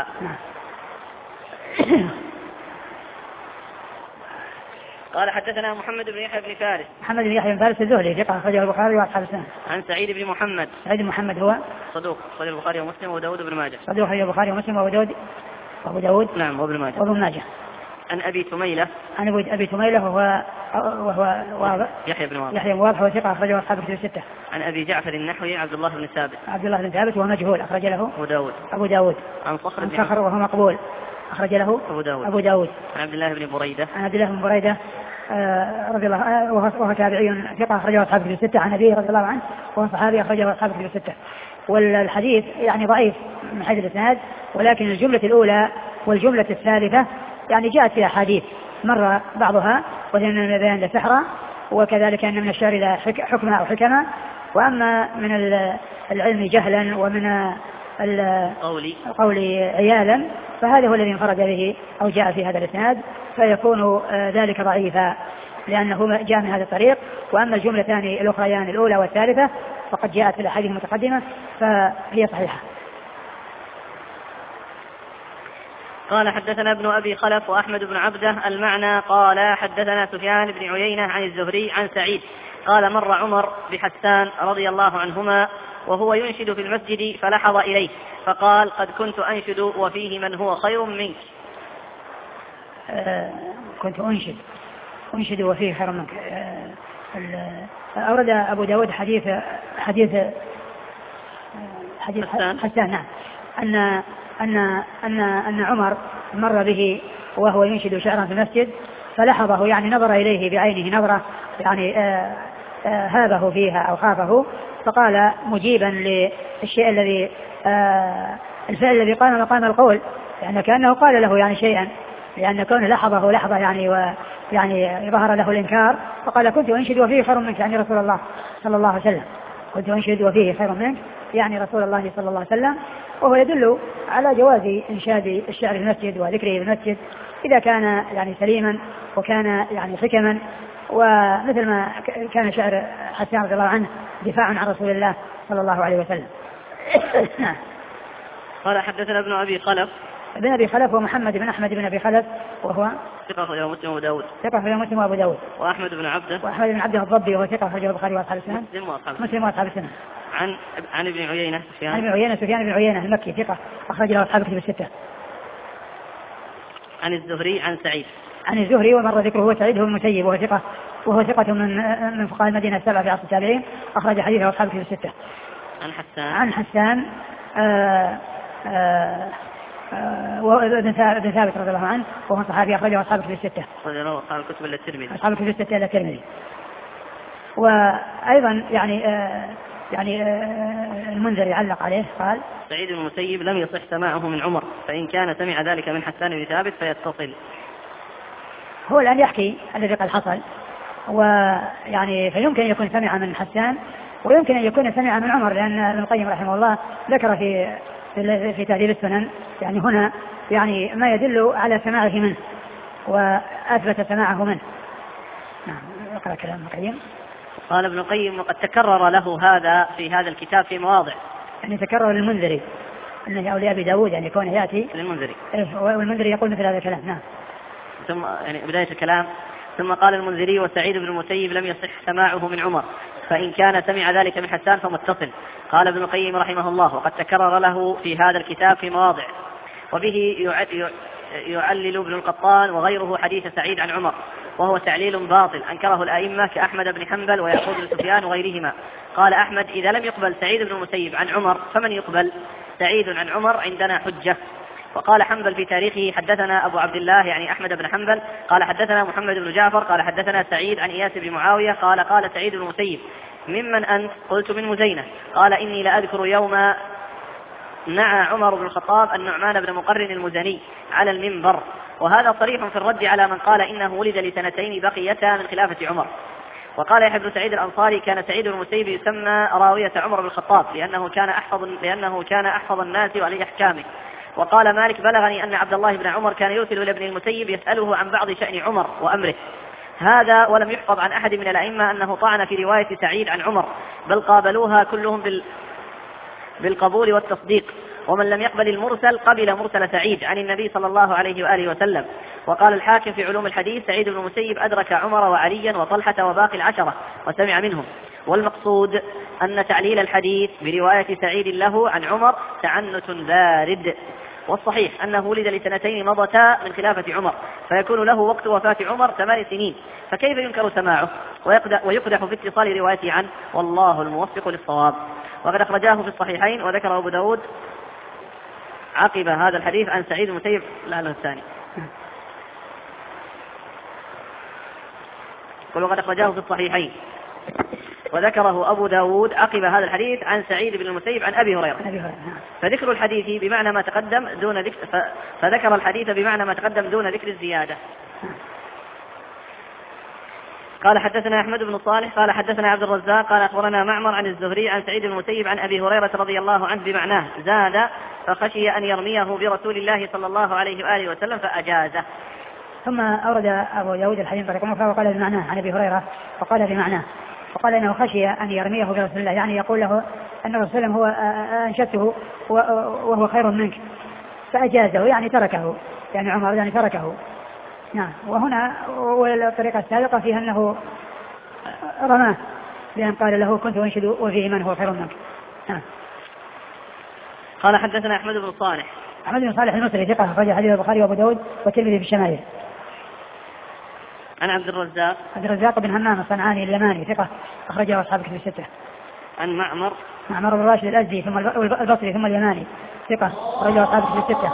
قال حدثنا محمد بن يحيى بن فارس. محمد بن يحيى بن فارس الزهري ثقة أخرجه البخاري وأصحاب السنن. عن سعيد بن محمد. سعيد بن محمد هو صدوق أخرجه البخاري ومسلم وداود بن ماجه. صدوق أخرجه البخاري ومسلم وأبو داود نعم وابن ماجه. عن أبي تميلة. عن أبي تميلة وهو يحيى بن واضح وثقة أخرجه أصحاب الكتب الستة. عن أبي جعفر النحوي عبد الله بن ثابت وهو مجهول أخرج له أبو داود. عن صخر وهو مقبول أخرج له أبو داود. عن عبد الله بن بريدة رضي الله وهو تابعي ثقة أخرجه أصحاب الكتب الستة عن أبيه رضي الله عنه وهو صحابي أخرجه أصحاب الكتب الستة. والحديث يعني ضعيف من حيث الإسناد، ولكن الجملة الأولى والجملة الثالثة يعني جاءت في أحاديث مر بعضها وهي من البيان لسحرا وكذلك أن من الشعر إلى حكمة أو حكمة. وأما من العلم جهلا ومن القول عيالا فهذا هو الذي انفرد به أو جاء في هذا الإسناد فيكون ذلك ضعيفا لأنه جاء من هذا الطريق. وأما الجملتان الأخريان الأولى والثالثة فقد جاءت في الأحاديث المتقدمة فهي صحيحة. قال حدثنا ابن أبي خلف وأحمد بن عبده المعنى قال حدثنا سفيان بن عيينة عن الزهري عن سعيد قال مر عمر بحسان رضي الله عنهما وهو ينشد في المسجد فلحظ إليه فقال قد كنت أنشد وفيه من هو خير منك. كنت أنشد وفيه خير منك. أورد أبو داود حديث حسان نعم أن عمر مر به وهو ينشد شعرا في المسجد فلحظه يعني نظر إليه بعينه نظرة يعني هابه فيها أو خافه فقال مجيبا للشيء الذي الفعل الذي قام مقام القول يعني كأنه قال له يعني شيئا لأن كونه لحظه لحظة يعني ويعني ظهر له الإنكار فقال كنت أنشد وفيه خير منك يعني رسول الله صلى الله عليه وسلم كنت أنشد وفيه خير منك يعني رسول الله صلى الله عليه وسلم وهو يدل على جواز إنشاد الشعر في المسجد وذكره في المسجد إذا كان يعني سليما وكان يعني حكما ومثل ما كان شعر حسان رضي الله عنه دفاعا عن رسول الله صلى الله عليه وسلم. قال حدثنا ابن أبي خلف. ابن أبي خلف ومحمد بن أحمد بن أبي خلف وهو ثقة أخرجه مسلم وأبو داود. ثقة أخرجه مسلم وأبو داود. وأحمد بن عبده. وأحمد بن عبده الضبي وهو ثقة أخرجه البخاري وأصحاب السنن. مسلم وأصحاب السنن. عن ابن عيينة سفيان بن عيينة المكي ثقة أخرج له أصحاب الكتب الستة. عن الزهري عن سعيد. عن الزهري ومر ذكره هو سعيد هو المسيب وهو ثقة من فقهاء المدينة السبعة في عصر التابعين أخرج حديثه أصحاب الكتب الستة. عن حسان وابن ثابت رضي الله عنه وهو صحابي أخرجه أصحاب الكتب الستة. أصحاب الكتب الترمذي. أصحاب الكتب الستة إلى الترمذي. وأيضا يعني المنذر يعلق عليه قال سعيد بن المسيب لم يصح سماعه من عمر فإن كان سمع ذلك من حسان بن ثابت فيتصل. هو الآن يحكي الذي قد حصل ويعني فيمكن أن يكون سمع من حسان ويمكن أن يكون سمع من عمر لأن ابن القيم رحمه الله ذكر في تهذيب السنن يعني هنا يعني ما يدل على سماعه منه وأثبت سماعه منه. نعم اقرأ كلام ابن القيم. قال ابن القيم وقد تكرر له هذا في هذا الكتاب في مواضع يعني تكرر للمنذري أنه أولياء أبي داود يعني كونه يأتي للمنذري والمنذري يقول مثل هذا الكلام. نعم ثم يعني بداية الكلام ثم قال المنذري وسعيد بن المسيب لم يصح سماعه من عمر فإن كان سمع ذلك من حسان فمتصل. قال ابن القيم رحمه الله وقد تكرر له في هذا الكتاب في مواضع وبه يعلل ابن القطان وغيره حديث سعيد عن عمر وهو تعليل باطل أنكره الأئمة كأحمد بن حنبل ويعقوب بن سفيان وغيرهما. قال أحمد إذا لم يقبل سعيد بن المسيب عن عمر فمن يقبل؟ سعيد عن عمر عندنا حجة. وقال حنبل في تاريخه حدثنا أبو عبد الله يعني أحمد بن حنبل قال حدثنا محمد بن جعفر قال حدثنا سعيد عن إياس بن معاوية قال سعيد بن المسيب ممن أنت؟ قلت من مزينة. قال إني لأذكر يوم نعى عمر بن الخطاب النعمان بن مقرن المزني على المنبر وهذا صريح في الرد على من قال إنه ولد لسنتين بقيتا من خلافة عمر. وقال يحيى بن سعيد الأنصاري كان سعيد بن المسيب يسمى راوية عمر بن الخطاب لأنه كان أحفظ الناس وعليه أحكامه. وقال مالك بلغني أن عبد الله بن عمر كان يرسل إلى ابن المسيب يسأله عن بعض شأن عمر وأمره هذا ولم يحفظ عن أحد من الأئمة أنه طعن في رواية سعيد عن عمر بل قابلوها كلهم بالقبول والتصديق ومن لم يقبل المرسل قبل مرسل سعيد عن النبي صلى الله عليه وآله وسلم. وقال الحاكم في علوم الحديث سعيد بن المسيب أدرك عمر وعليا وطلحة وباقي العشرة وسمع منهم. والمقصود أن تعليل الحديث برواية سعيد له عن عمر تعنت بارد والصحيح أنه ولد لسنتين مضتا من خلافة عمر فيكون له وقت وفاة عمر 8 سنين فكيف ينكر سماعه ويقدح في اتصال روايته عنه والله الموفق للصواب. وقد أخرجاه في الصحيحين وذكر أبو داود عقب هذا الحديث عن سعيد المسيب لعله الثاني وقد أخرجاه في الصحيحين وذكره أبو داود عقب هذا الحديث عن سعيد بن المسيب عن أبي هريرة فذكر الحديث بمعنى ما تقدم دون ذكر فذكر الحديث بمعنى ما تقدم دون ذكر الزيادة. قال حدثنا أحمد بن صالح قال حدثنا عبد الرزاق قال أخبرنا معمر عن الزهري عن سعيد بن المسيب عن أبي هريرة رضي الله عنه بمعناه زاد فخشي أن يرميه برسول الله صلى الله عليه وآله وسلم فأجازه. ثم أورد أبو داود الحديث رقمه وقال بمعناه عن أبي هريرة وقال بمعناه وقال إنه خشي أن يرميه برسول الله يعني يقول له أن الرسول هو أنشدته وهو خير منك فأجازه يعني تركه يعني عمر يعني تركه. نعم. وهنا والطريقة السابقة فيها أنه رماه لأن قال له كنت أنشد وفيه من هو خير منك. نعم. قال حدثنا أحمد بن صالح. أحمد بن صالح المصري ثقة أخرج حديث البخاري وأبو داود والترمذي في الشمائل. عن عبد الرزاق بن همام الصنعاني اليماني ثقة أخرجه أصحاب الكتب الستة. عن معمر بن راشد الأزدي ثم البصري ثم اليماني ثقة أخرجه أصحاب الكتب الستة.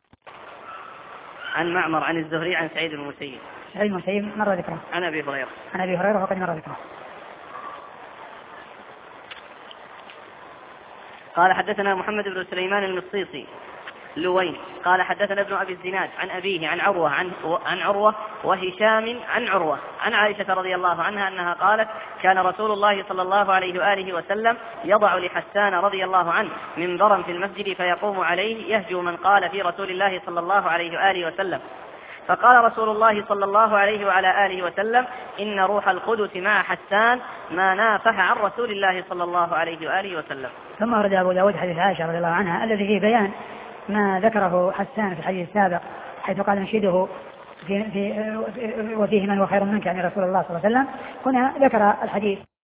عن معمر عن الزهري عن سعيد بن المسيب. سعيد بن المسيب مر ذكره. عن أبي هريرة وقد مر ذكره. قال حدثنا محمد بن سليمان المصيصي لوين قال حدثنا ابن أبي الزناد عن أبيه عن عروة وهشام عن عروة عن عائشة رضي الله عنها أنها قالت كان رسول الله صلى الله عليه وآله وسلم يضع لحسان رضي الله عنه منبرا في المسجد فيقوم عليه يهجو من قال في رسول الله صلى الله عليه وآله وسلم. فقال رسول الله صلى الله عليه وعلى آله وسلم إن روح القدس مع حسان ما نافح عن رسول الله صلى الله عليه وآله وسلم. ثم أورد أبو داود حديث عائشة رضي الله عنها الذي فيه بيان ما ذكره حسان في الحديث السابق حيث قال انشده وفيه من هو خير منك يعني رسول الله صلى الله عليه وسلم. هنا ذكر الحديث